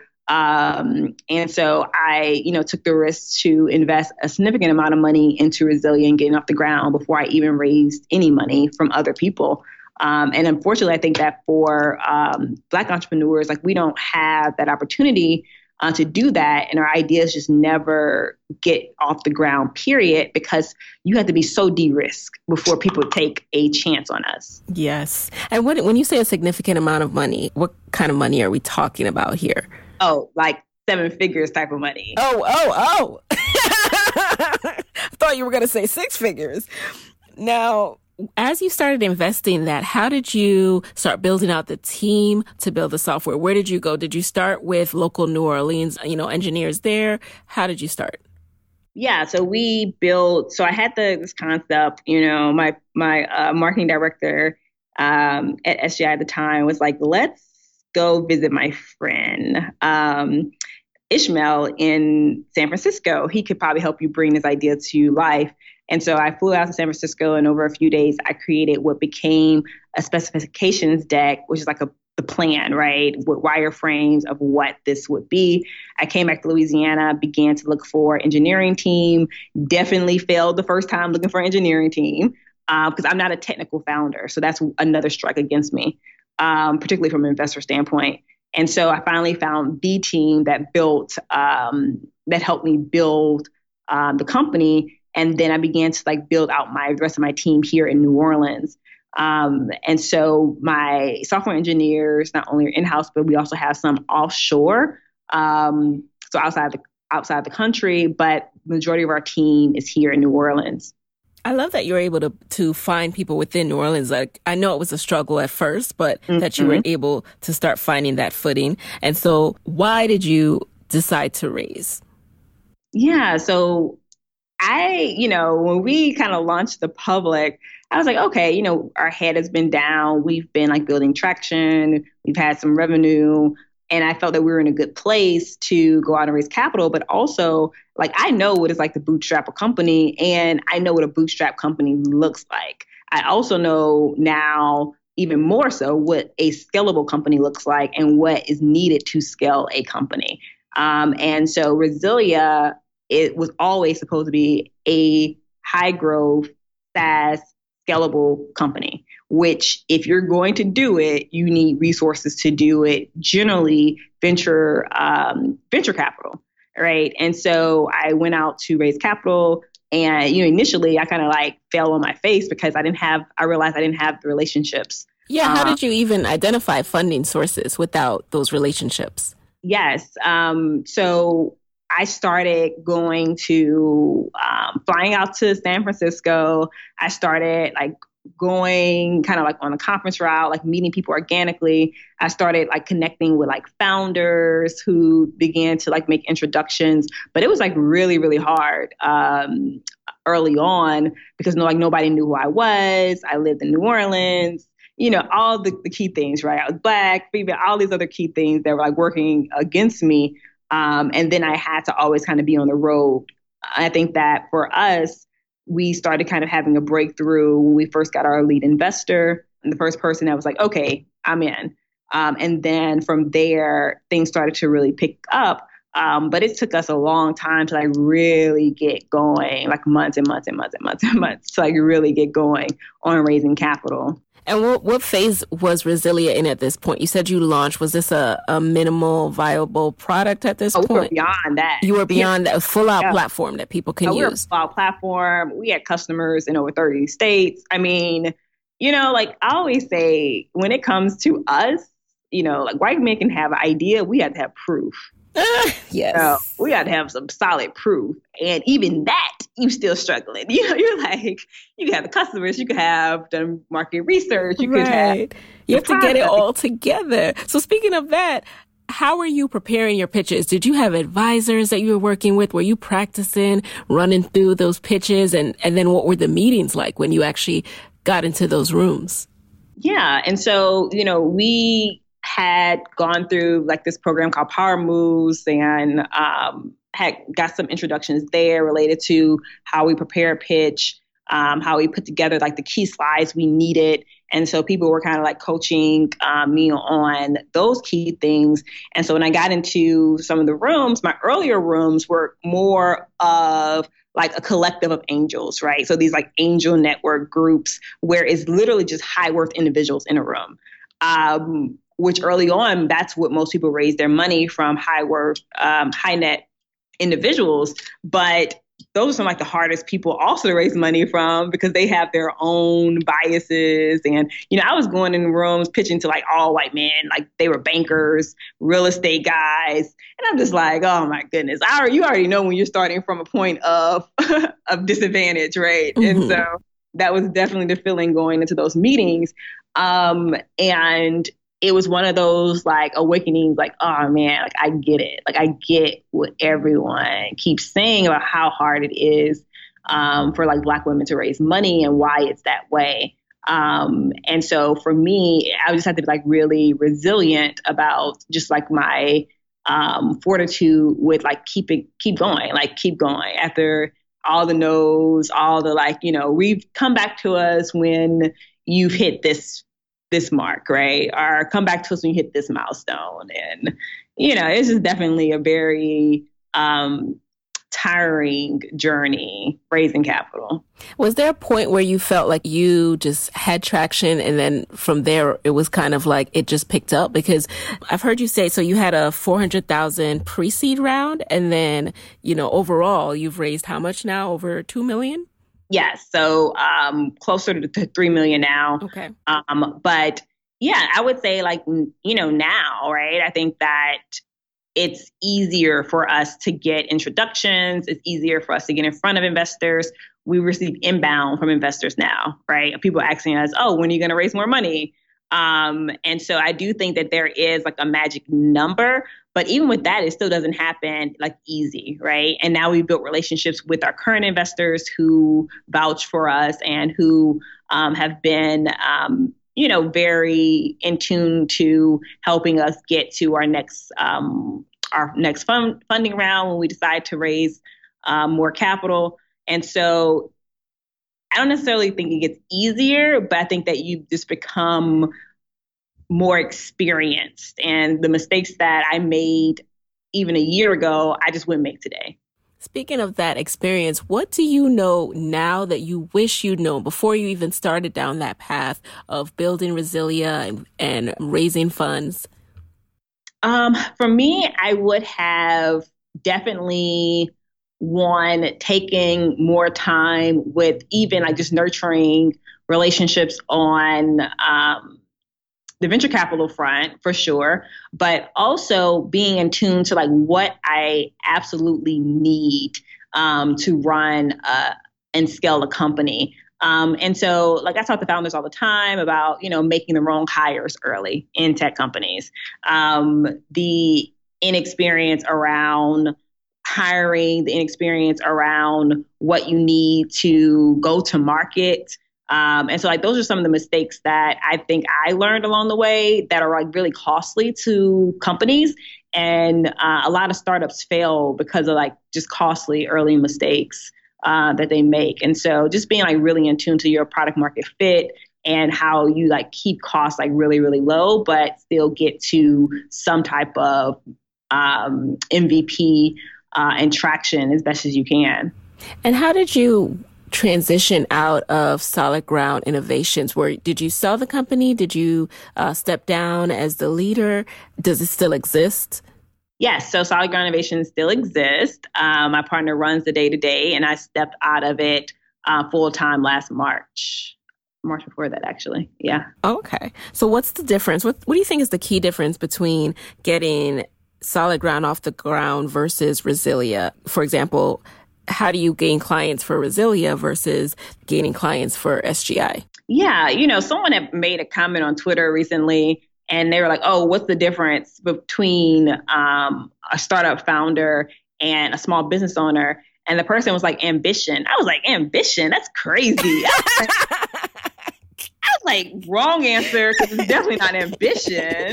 Um, and so I, you know, took the risk to invest a significant amount of money into Resilia and getting off the ground before I even raised any money from other people. Um, and unfortunately, I think that for um, Black entrepreneurs, like we don't have that opportunity uh, to do that. And our ideas just never get off the ground, period, because you have to be so de-risked before people take a chance on us. Yes. And when, when you say a significant amount of money, what kind of money are we talking about here? Oh, like seven figures type of money. Oh, oh, oh. I thought you were going to say six figures. Now, as you started investing that, how did you start building out the team to build the software? Where did you go? Did you start with local New Orleans, you know, engineers there? How did you start? Yeah, so we built, so I had the, this concept, you know, my, my uh, marketing director um, at S G I at the time was like, let's go visit my friend um, Ishmael in San Francisco. He could probably help you bring this idea to life. And so I flew out to San Francisco, and over a few days, I created what became a specifications deck, which is like a the plan, right, with wireframes of what this would be. I came back to Louisiana, began to look for engineering team, definitely failed the first time looking for an engineering team because uh, I'm not a technical founder. So that's another strike against me. Um, particularly from an investor standpoint. And so I finally found the team that built, um, that helped me build um, the company. And then I began to like build out my the rest of my team here in New Orleans. Um, and so my software engineers not only are in-house, but we also have some offshore, um, so outside the outside the country. But the majority of our team is here in New Orleans. I love that you were able to to find people within New Orleans. Like, I know it was a struggle at first, but mm-hmm. that you were able to start finding that footing. And so why did you decide to raise? Yeah. So I, you know, when we kind of launched the public, I was like, okay, you know, our head has been down. We've been like building traction. We've had some revenue. And I felt that we were in a good place to go out and raise capital. But also, like, I know what it's like to bootstrap a company, and I know what a bootstrap company looks like. I also know now, even more so, what a scalable company looks like and what is needed to scale a company. Um, and so Resilia, it was always supposed to be a high growth SaaS scalable company, which if you're going to do it, you need resources to do it, generally venture um, venture capital, right? And so I went out to raise capital. And, you know, initially I kind of like fell on my face because I didn't have, I realized I didn't have the relationships. Yeah. How Um, did you even identify funding sources without those relationships? yes. Um, so I started going to um, flying out to San Francisco. I started like going kind of like on a conference route, like meeting people organically. I started like connecting with like founders who began to like make introductions, but it was like really, really hard um, early on because no, like nobody knew who I was. I lived in New Orleans. You know, all the, the key things, right? I was Black, female, all these other key things that were like working against me. Um, and then I had to always kind of be on the road. I think that for us, we started kind of having a breakthrough when we first got our lead investor and the first person that was like, okay, I'm in. Um, and then from there, things started to really pick up. Um, but it took us a long time to like really get going, like months and months and months and months and months to like really get going on raising capital. And what, what phase was Resilia in at this point? You said you launched. Was this a, a minimal viable product at this oh, point? We were beyond that. You were beyond yeah. that, a full-out yeah. platform that people can oh, use. We were a full-out platform. We had customers in over thirty states. I mean, you know, like I always say, when it comes to us, you know, like white men can have an idea. We have to have proof. Uh, yes. So we got to have some solid proof. And even that, you still struggling. You know, you're like, you can have the customers, you could have done market research, you right. could have. You have to get it all together. So speaking of that, how were you preparing your pitches? Did you have advisors that you were working with? Were you practicing, running through those pitches? And, and then what were the meetings like when you actually got into those rooms? Yeah. And so, you know, we had gone through like this program called Power Moves and um, had got some introductions there related to how we prepare a pitch, um, how we put together like the key slides we needed. And so people were kind of like coaching um, me on those key things. And so when I got into some of the rooms, my earlier rooms were more of like a collective of angels, right? So these like angel network groups where it's literally just high worth individuals in a room. Um, which early on, that's what most people raise their money from, high worth, um, high net individuals. But those are some like the hardest people also to raise money from because they have their own biases. And, you know, I was going in rooms pitching to like all white men, like they were bankers, real estate guys. And I'm just like, oh my goodness, I, you already know when you're starting from a point of, of disadvantage, right? Mm-hmm. And so that was definitely the feeling going into those meetings. Um, and it was one of those like awakenings, like, oh man, like I get it. Like I get what everyone keeps saying about how hard it is um, for like Black women to raise money and why it's that way. Um, and so for me, I just had to be like really resilient about just like my um, fortitude with like keeping, keep going, like keep going after all the no's, all the like, you know, we've come back to us when you've hit this this mark, right? Or come back to us when you hit this milestone. And, you know, it's just definitely a very um, tiring journey raising capital. Was there a point where you felt like you just had traction and then from there it was kind of like it just picked up? Because I've heard you say, so you had a four hundred thousand pre-seed round and then, you know, overall you've raised how much now? Over two million? Yes. So um, closer to, to three million now. Okay. Um, but yeah, I would say like, you know, now, right? I think that it's easier for us to get introductions. It's easier for us to get in front of investors. We receive inbound from investors now, right? People asking us, oh, when are you going to raise more money? Um, and so I do think that there is like a magic number, But even with that, it still doesn't happen like easy, right? And now we've built relationships with our current investors who vouch for us and who um, have been, um, you know, very in tune to helping us get to our next um, our next fund funding round when we decide to raise um, more capital. And so I don't necessarily think it gets easier, but I think that you just become more experienced, and the mistakes that I made even a year ago, I just wouldn't make today. Speaking of that experience, what do you know now that you wish you'd known before you even started down that path of building Resilia and, and raising funds? Um, for me, I would have definitely one, taking more time with even like just nurturing relationships on um, the venture capital front for sure, but also being in tune to like what I absolutely need um, to run uh, and scale a company. Um, and so like I talk to founders all the time about, you know, making the wrong hires early in tech companies, um, the inexperience around hiring, the inexperience around what you need to go to market. Um, and so like those are some of the mistakes that I think I learned along the way that are like really costly to companies. And uh, a lot of startups fail because of like just costly early mistakes uh, that they make. And so just being like really in tune to your product market fit and how you like keep costs like really, really low, but still get to some type of um, M V P uh, and traction as best as you can. And how did you transition out of Solid Ground Innovations? Where did you sell the company? Did you uh, step down as the leader? Does it still exist? Yes. So Solid Ground Innovations still exists. Um, my partner runs the day to day, and I stepped out of it uh, full time last March. March before that, actually. Yeah. Okay. So what's the difference? What What do you think is the key difference between getting Solid Ground off the ground versus Resilia? For example, how do you gain clients for Resilia versus gaining clients for S G I? Yeah, you know, someone had made a comment on Twitter recently, and they were like, oh, what's the difference between um, a startup founder and a small business owner? And the person was like, ambition. I was like, ambition? That's crazy. I was like, wrong answer, because it's definitely not ambition.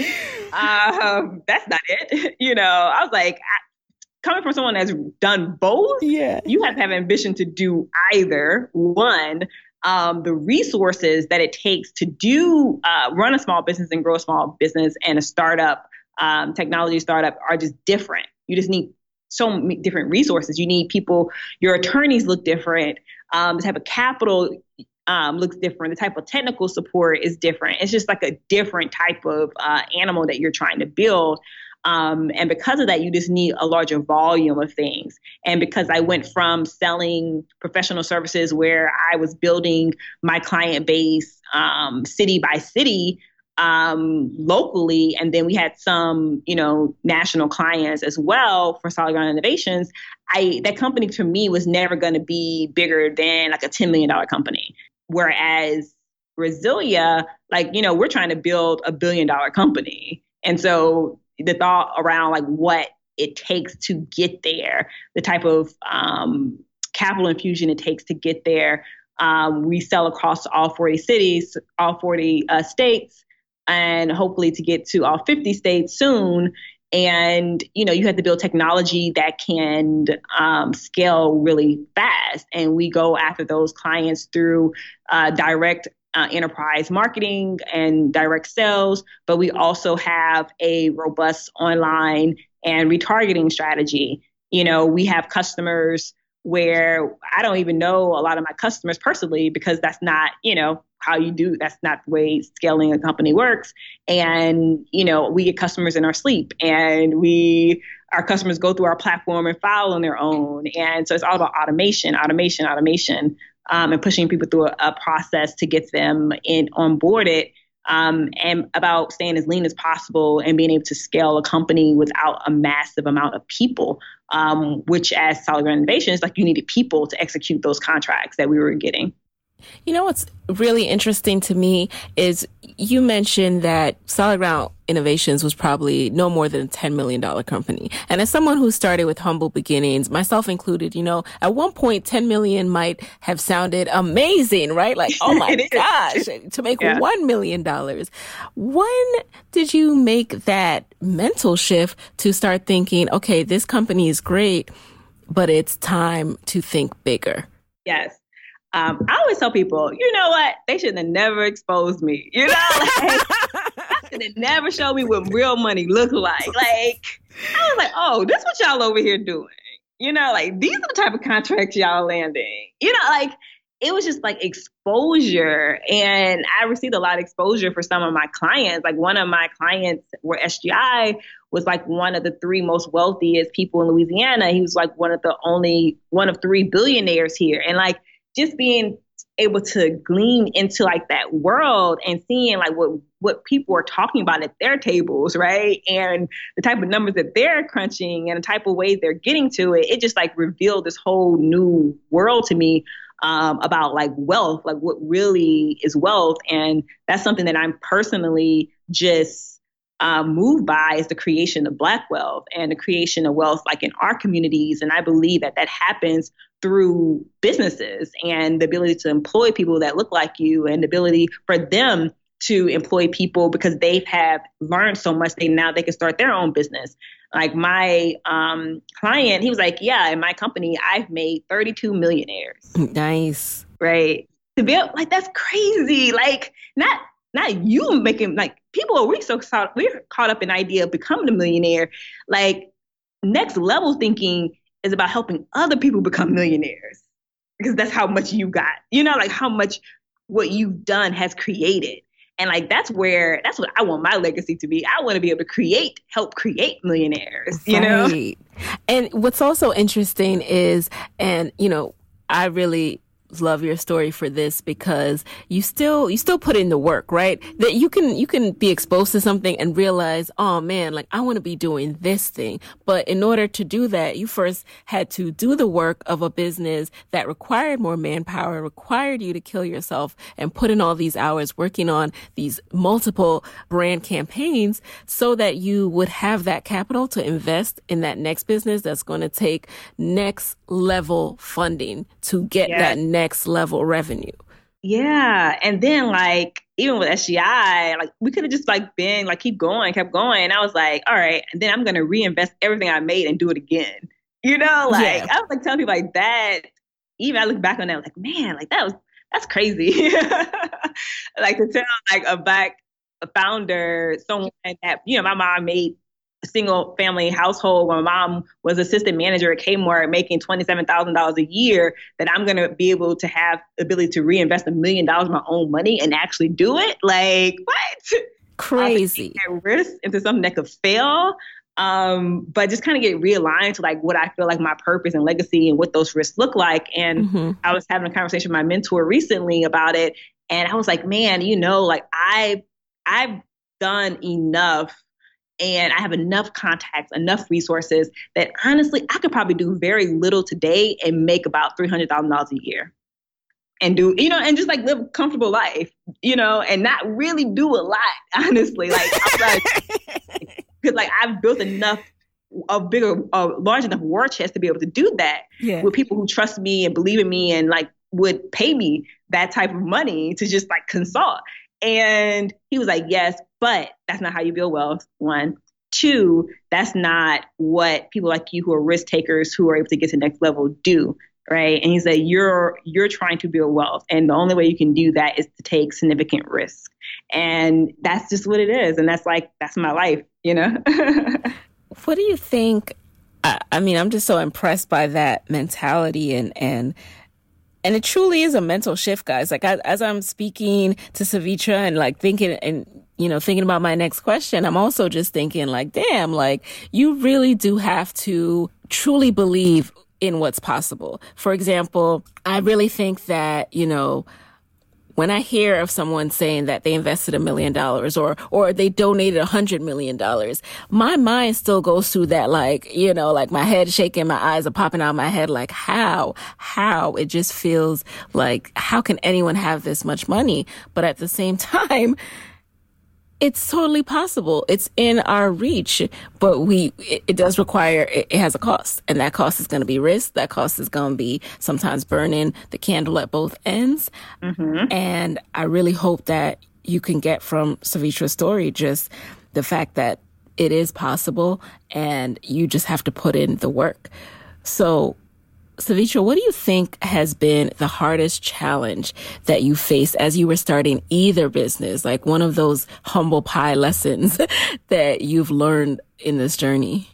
Um, that's not it. You know, I was like, I, coming from someone that's done both, yeah, you have to have ambition to do either. One, um, the resources that it takes to do uh, run a small business and grow a small business and a startup, um, technology startup, are just different. You just need so many different resources. You need people. Your attorneys look different. Um, the type of capital um, looks different. The type of technical support is different. It's just like a different type of uh, animal that you're trying to build. Um, and because of that, you just need a larger volume of things. And because I went from selling professional services where I was building my client base um, city by city, um, locally, and then we had some, you know, national clients as well for Solid Ground Innovations, I that company for me was never going to be bigger than like a ten million dollars company. Whereas Resilia, like, you know, we're trying to build a billion dollar company. And so the thought around like what it takes to get there, the type of um, capital infusion it takes to get there. Um, we sell across all forty cities, all forty uh, states, and hopefully to get to all fifty states soon. And, you know, you have to build technology that can um, scale really fast. And we go after those clients through uh, direct Uh, enterprise marketing and direct sales, but we also have a robust online and retargeting strategy. You know, we have customers where I don't even know a lot of my customers personally, because that's not, you know, how you do, that's not the way scaling a company works. And, you know, we get customers in our sleep, and we, our customers go through our platform and file on their own. And so it's all about automation, automation, automation. Um, and pushing people through a, a process to get them in onboarded, um, and about staying as lean as possible and being able to scale a company without a massive amount of people, um, which as Solid Ground Innovations, like you needed people to execute those contracts that we were getting. You know, what's really interesting to me is you mentioned that Solid Ground Innovations was probably no more than a ten million dollars company. And as someone who started with humble beginnings, myself included, you know, at one point, ten million might have sounded amazing, right? Like, oh my gosh, to make yeah. one million dollars. When did you make that mental shift to start thinking, okay, this company is great, but it's time to think bigger? Yes. Um, I always tell people, you know what? They should have never exposed me. You know, like, I should have never showed me what real money looked like. Like, I was like, oh, this what y'all over here doing. You know, like, these are the type of contracts y'all landing. You know, like, it was just like exposure. And I received a lot of exposure for some of my clients. Like, one of my clients were S G I was like one of the three most wealthiest people in Louisiana. He was like one of the only, one of three billionaires here. And like, just being able to glean into like that world and seeing like what, what people are talking about at their tables, right? And the type of numbers that they're crunching and the type of ways they're getting to it, it just like revealed this whole new world to me um, about like wealth, like what really is wealth. And that's something that I'm personally just um, moved by, is the creation of Black wealth and the creation of wealth like in our communities. And I believe that that happens through businesses and the ability to employ people that look like you, and the ability for them to employ people because they have learned so much. They now they can start their own business. Like my um, client, he was like, yeah, in my company, I've made thirty-two millionaires. Nice. Right. To be like, that's crazy. Like not, not you making, like people are, we so caught, we're caught up in the idea of becoming a millionaire. Like next level thinking is about helping other people become millionaires, because that's how much you got, you know, like how much what you've done has created. And like, that's where, that's what I want my legacy to be. I want to be able to create, help create millionaires, you know? Right. And what's also interesting is, and, you know, I really love your story for this because you still, you still put in the work, right? That you can, you can be exposed to something and realize, oh man, like I want to be doing this thing. But in order to do that, you first had to do the work of a business that required more manpower, required you to kill yourself and put in all these hours working on these multiple brand campaigns so that you would have that capital to invest in that next business that's going to take next level funding to get yes. that next level revenue. Yeah. And then like, even with S G I, like we could have just like been like, keep going, kept going. And I was like, all right. And then I'm going to reinvest everything I made and do it again. You know, like yeah. I was like telling people like that, even I look back on that, like, man, like that was, that's crazy. Like to tell like a Black founder, someone that, you know, my mom made a single family household when my mom was assistant manager at Kmart making twenty-seven thousand dollars a year, that I'm going to be able to have the ability to reinvest a million dollars of my own money and actually do it. Like what? Crazy. At risk into something that could fail. Um, but just kind of get realigned to like what I feel like my purpose and legacy and what those risks look like. And mm-hmm. I was having a conversation with my mentor recently about it. And I was like, man, you know, like I, I've done enough. And I have enough contacts, enough resources that honestly, I could probably do very little today and make about three hundred thousand dollars a year and do, you know, and just like live a comfortable life, you know, and not really do a lot, honestly. Like, because like I've built enough, a bigger, a large enough war chest to be able to do that yeah. with people who trust me and believe in me and like would pay me that type of money to just like consult. And he was like, yes, but that's not how you build wealth. One. Two, that's not what people like you who are risk takers who are able to get to the next level do. Right. And he said, you're you're trying to build wealth. And the only way you can do that is to take significant risk. And that's just what it is. And that's like, that's my life, you know? What do you think? I, I mean, I'm just so impressed by that mentality and, and, And it truly is a mental shift, guys. Like as, as I'm speaking to Savitra and like thinking and, you know, thinking about my next question, I'm also just thinking like, damn, like you really do have to truly believe in what's possible. For example, I really think that, you know, when I hear of someone saying that they invested a million dollars or, or they donated a hundred million dollars, my mind still goes through that, like, you know, like my head shaking, my eyes are popping out of my head. Like how, how it just feels like, how can anyone have this much money? But at the same time, It's totally possible. It's in our reach, but we, it, it does require, it, it has a cost, and that cost is going to be risk. That cost is going to be sometimes burning the candle at both ends. Mm-hmm. And I really hope that you can get from Savitra's story just the fact that it is possible and you just have to put in the work. So, Savitra, what do you think has been the hardest challenge that you faced as you were starting either business, like one of those humble pie lessons that you've learned in this journey?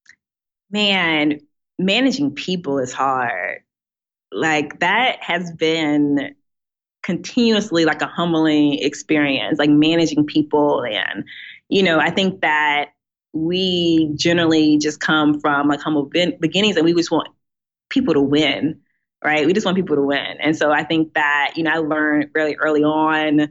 Man, managing people is hard. Like that has been continuously like a humbling experience, like managing people. And, you know, I think that we generally just come from like humble be- beginnings and we just want people to win, right? We just want people to win. And so I think that, you know, I learned really early on,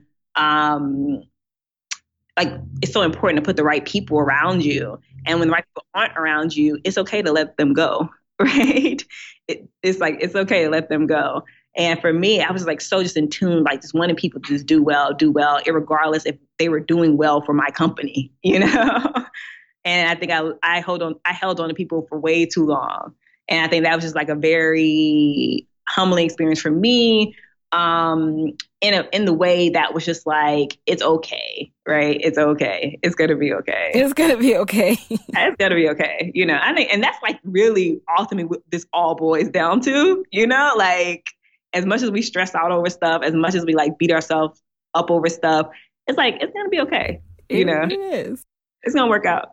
um, like it's so important to put the right people around you. And when the right people aren't around you, it's okay to let them go, right? It, it's like, it's okay to let them go. And for me, I was like so just in tune, like just wanting people to just do well, do well, irregardless if they were doing well for my company, you know? And I think I, I hold on, I held on to people for way too long. And I think that was just like a very humbling experience for me, um, in a, in the way that was just like, it's okay, right? It's okay. It's going to be okay. It's going to be okay. It's going to be okay. You know, I think, and that's like really ultimately what this all boils down to, you know, like as much as we stress out over stuff, as much as we like beat ourselves up over stuff, it's like, it's going to be okay. You it know, it is. It's going to work out.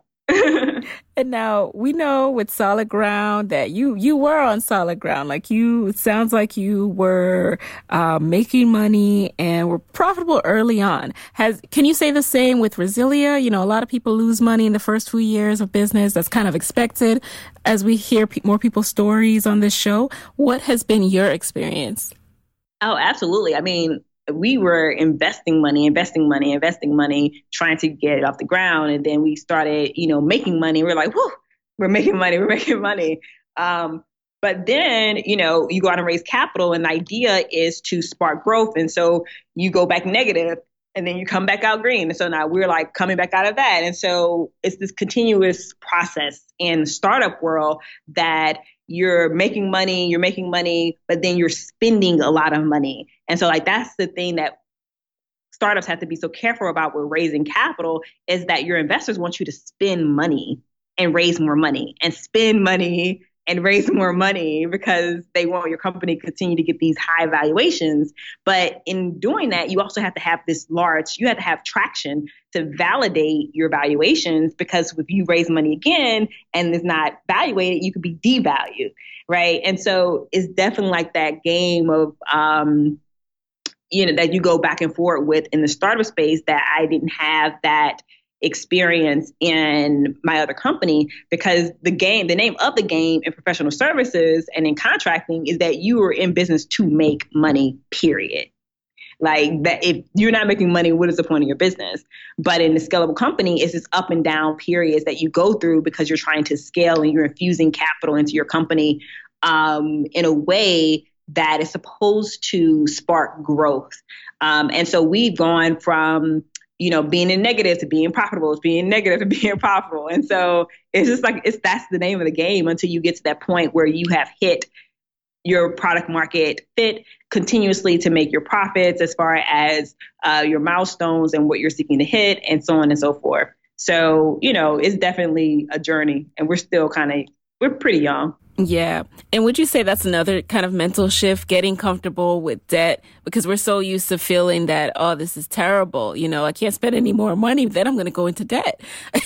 And now we know with Solid Ground that you you were on solid ground. Like you, it sounds like you were uh, making money and were profitable early on. Has can you say the same with Resilia? You know, a lot of people lose money in the first few years of business. That's kind of expected. As we hear pe- more people's stories on this show, what has been your experience? Oh, absolutely. I mean, we were investing money, investing money, investing money, trying to get it off the ground. And then we started, you know, making money. We're like, whoo, we're making money, we're making money. Um, but then, you know, you go out and raise capital and the idea is to spark growth. And so you go back negative and then you come back out green. And so now we're like coming back out of that. And so it's this continuous process in the startup world that you're making money, you're making money, but then you're spending a lot of money. And so like, that's the thing that startups have to be so careful about with raising capital is that your investors want you to spend money and raise more money and spend money and raise more money because they want your company to continue to get these high valuations. But in doing that, you also have to have this large, you have to have traction to validate your valuations, because if you raise money again and it's not valuated, you could be devalued, right? And so it's definitely like that game of, um, you know, that you go back and forth with in the startup space that I didn't have that experience in my other company, because the game, the name of the game in professional services and in contracting is that you are in business to make money, period. Like that, if you're not making money, what is the point of your business? But in the scalable company, it's this up and down periods that you go through because you're trying to scale and you're infusing capital into your company um, in a way that is supposed to spark growth. Um, and so we've gone from you know, being in negative to being profitable, to being negative to being profitable. And so it's just like, it's, that's the name of the game until you get to that point where you have hit your product market fit continuously to make your profits as far as uh, your milestones and what you're seeking to hit and so on and so forth. So, you know, it's definitely a journey and we're still kind of, we're pretty young. Yeah. And would you say that's another kind of mental shift, getting comfortable with debt? Because we're so used to feeling that, oh, this is terrible. You know, I can't spend any more money, then I'm going to go into debt.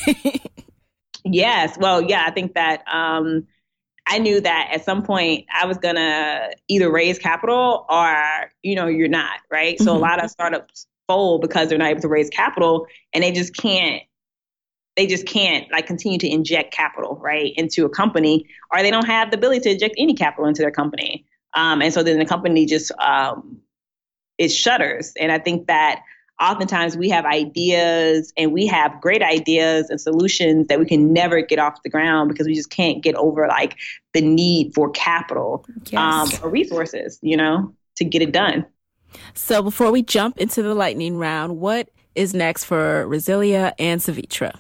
Yes. Well, yeah, I think that um, I knew that at some point I was going to either raise capital or, you know, you're not, right? Mm-hmm. So a lot of startups fold because they're not able to raise capital and they just can't. They just can't like continue to inject capital, right, into a company, or they don't have the ability to inject any capital into their company. Um, and so then the company just, um, it shutters. And I think that oftentimes we have ideas and we have great ideas and solutions that we can never get off the ground because we just can't get over like the need for capital yes. um, or resources, you know, to get it done. So before we jump into the lightning round, what is next for Resilia and Savitra?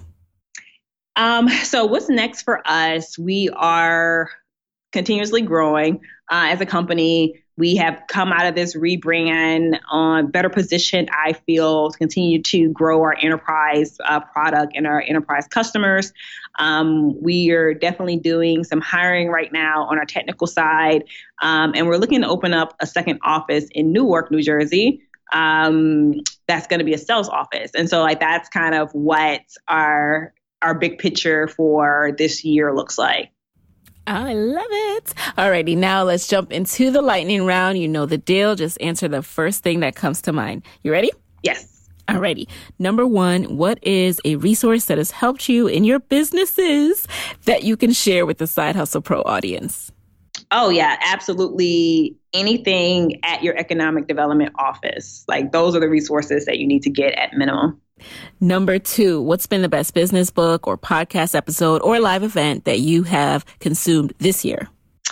Um, so what's next for us? We are continuously growing uh, as a company. We have come out of this rebrand on better positioned, I feel, to continue to grow our enterprise uh, product and our enterprise customers. Um, we are definitely doing some hiring right now on our technical side. Um, and we're looking to open up a second office in Newark, New Jersey. Um, that's going to be a sales office. And so like that's kind of what our our big picture for this year looks like. I love it. Alrighty, now let's jump into the lightning round. You know the deal. Just answer the first thing that comes to mind. You ready? Yes. Alrighty. Number one, what is a resource that has helped you in your businesses that you can share with the Side Hustle Pro audience? Oh, yeah, absolutely. Anything at your economic development office. Like those are the resources that you need to get at minimum. Number two, what's been the best business book or podcast episode or live event that you have consumed this year?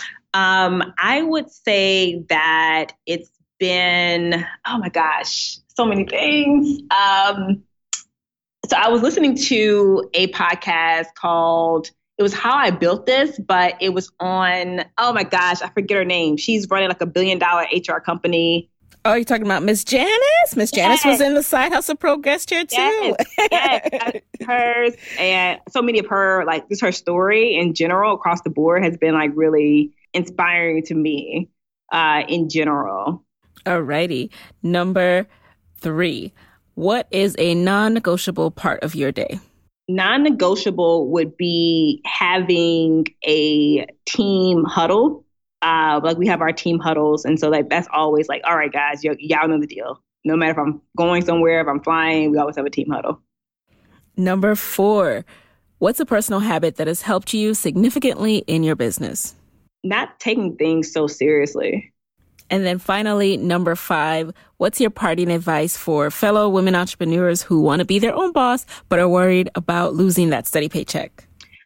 Um, I would say that it's been, oh my gosh, so many things. Um, so I was listening to a podcast called, it was How I Built This, but it was on, oh my gosh, I forget her name. She's running like a billion dollar H R company. Oh, you're talking about Miss Janice? Miss Janice yes. was in the Side Hustle Pro guest chair too. Yes, yes. Hers and so many of her, like just her story in general across the board has been like really inspiring to me uh, in general. Alrighty. Number three, what is a non-negotiable part of your day? Non-negotiable would be having a team huddle. Uh, like we have our team huddles. And so like that's always like, all right, guys, y- y'all know the deal. No matter if I'm going somewhere, if I'm flying, we always have a team huddle. Number four, what's a personal habit that has helped you significantly in your business? Not taking things so seriously. And then finally, number five, what's your parting advice for fellow women entrepreneurs who want to be their own boss, but are worried about losing that steady paycheck?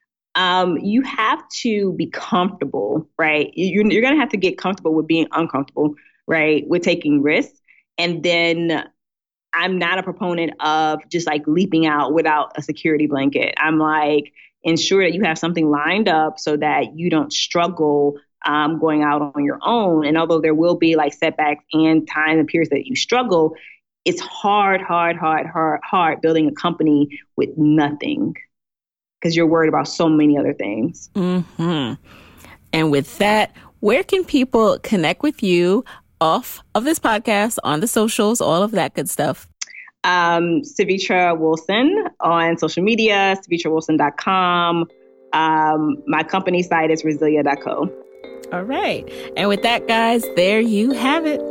Um, you have to be comfortable, right? You're, you're going to have to get comfortable with being uncomfortable, right? With taking risks. And then I'm not a proponent of just like leaping out without a security blanket. I'm like, ensure that you have something lined up so that you don't struggle um, going out on your own. And although there will be like setbacks and time and periods that you struggle, it's hard, hard, hard, hard, hard building a company with nothing, because you're worried about so many other things. Mm-hmm. And with that, where can people connect with you off of this podcast, on the socials, all of that good stuff? Um, Savitra Wilson on social media, savitra wilson dot com. Um, my company site is resilia dot co. All right. And with that, guys, there you have it.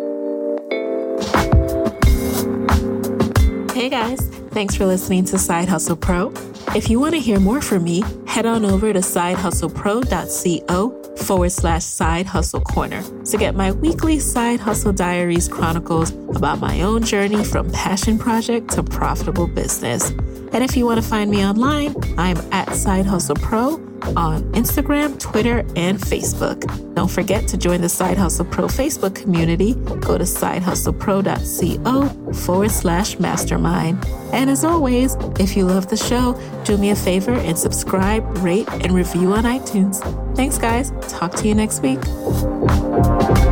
Hey, guys. Thanks for listening to Side Hustle Pro. If you want to hear more from me, head on over to sidehustlepro.co forward slash side hustle corner to get my weekly Side Hustle Diaries chronicles about my own journey from passion project to profitable business. And if you want to find me online, I'm at Side Hustle Pro on Instagram, Twitter, and Facebook. Don't forget to join the Side Hustle Pro Facebook community. Go to sidehustlepro.co forward slash mastermind. And as always, if you love the show, do me a favor and subscribe, rate, and review on iTunes. Thanks, guys. Talk to you next week.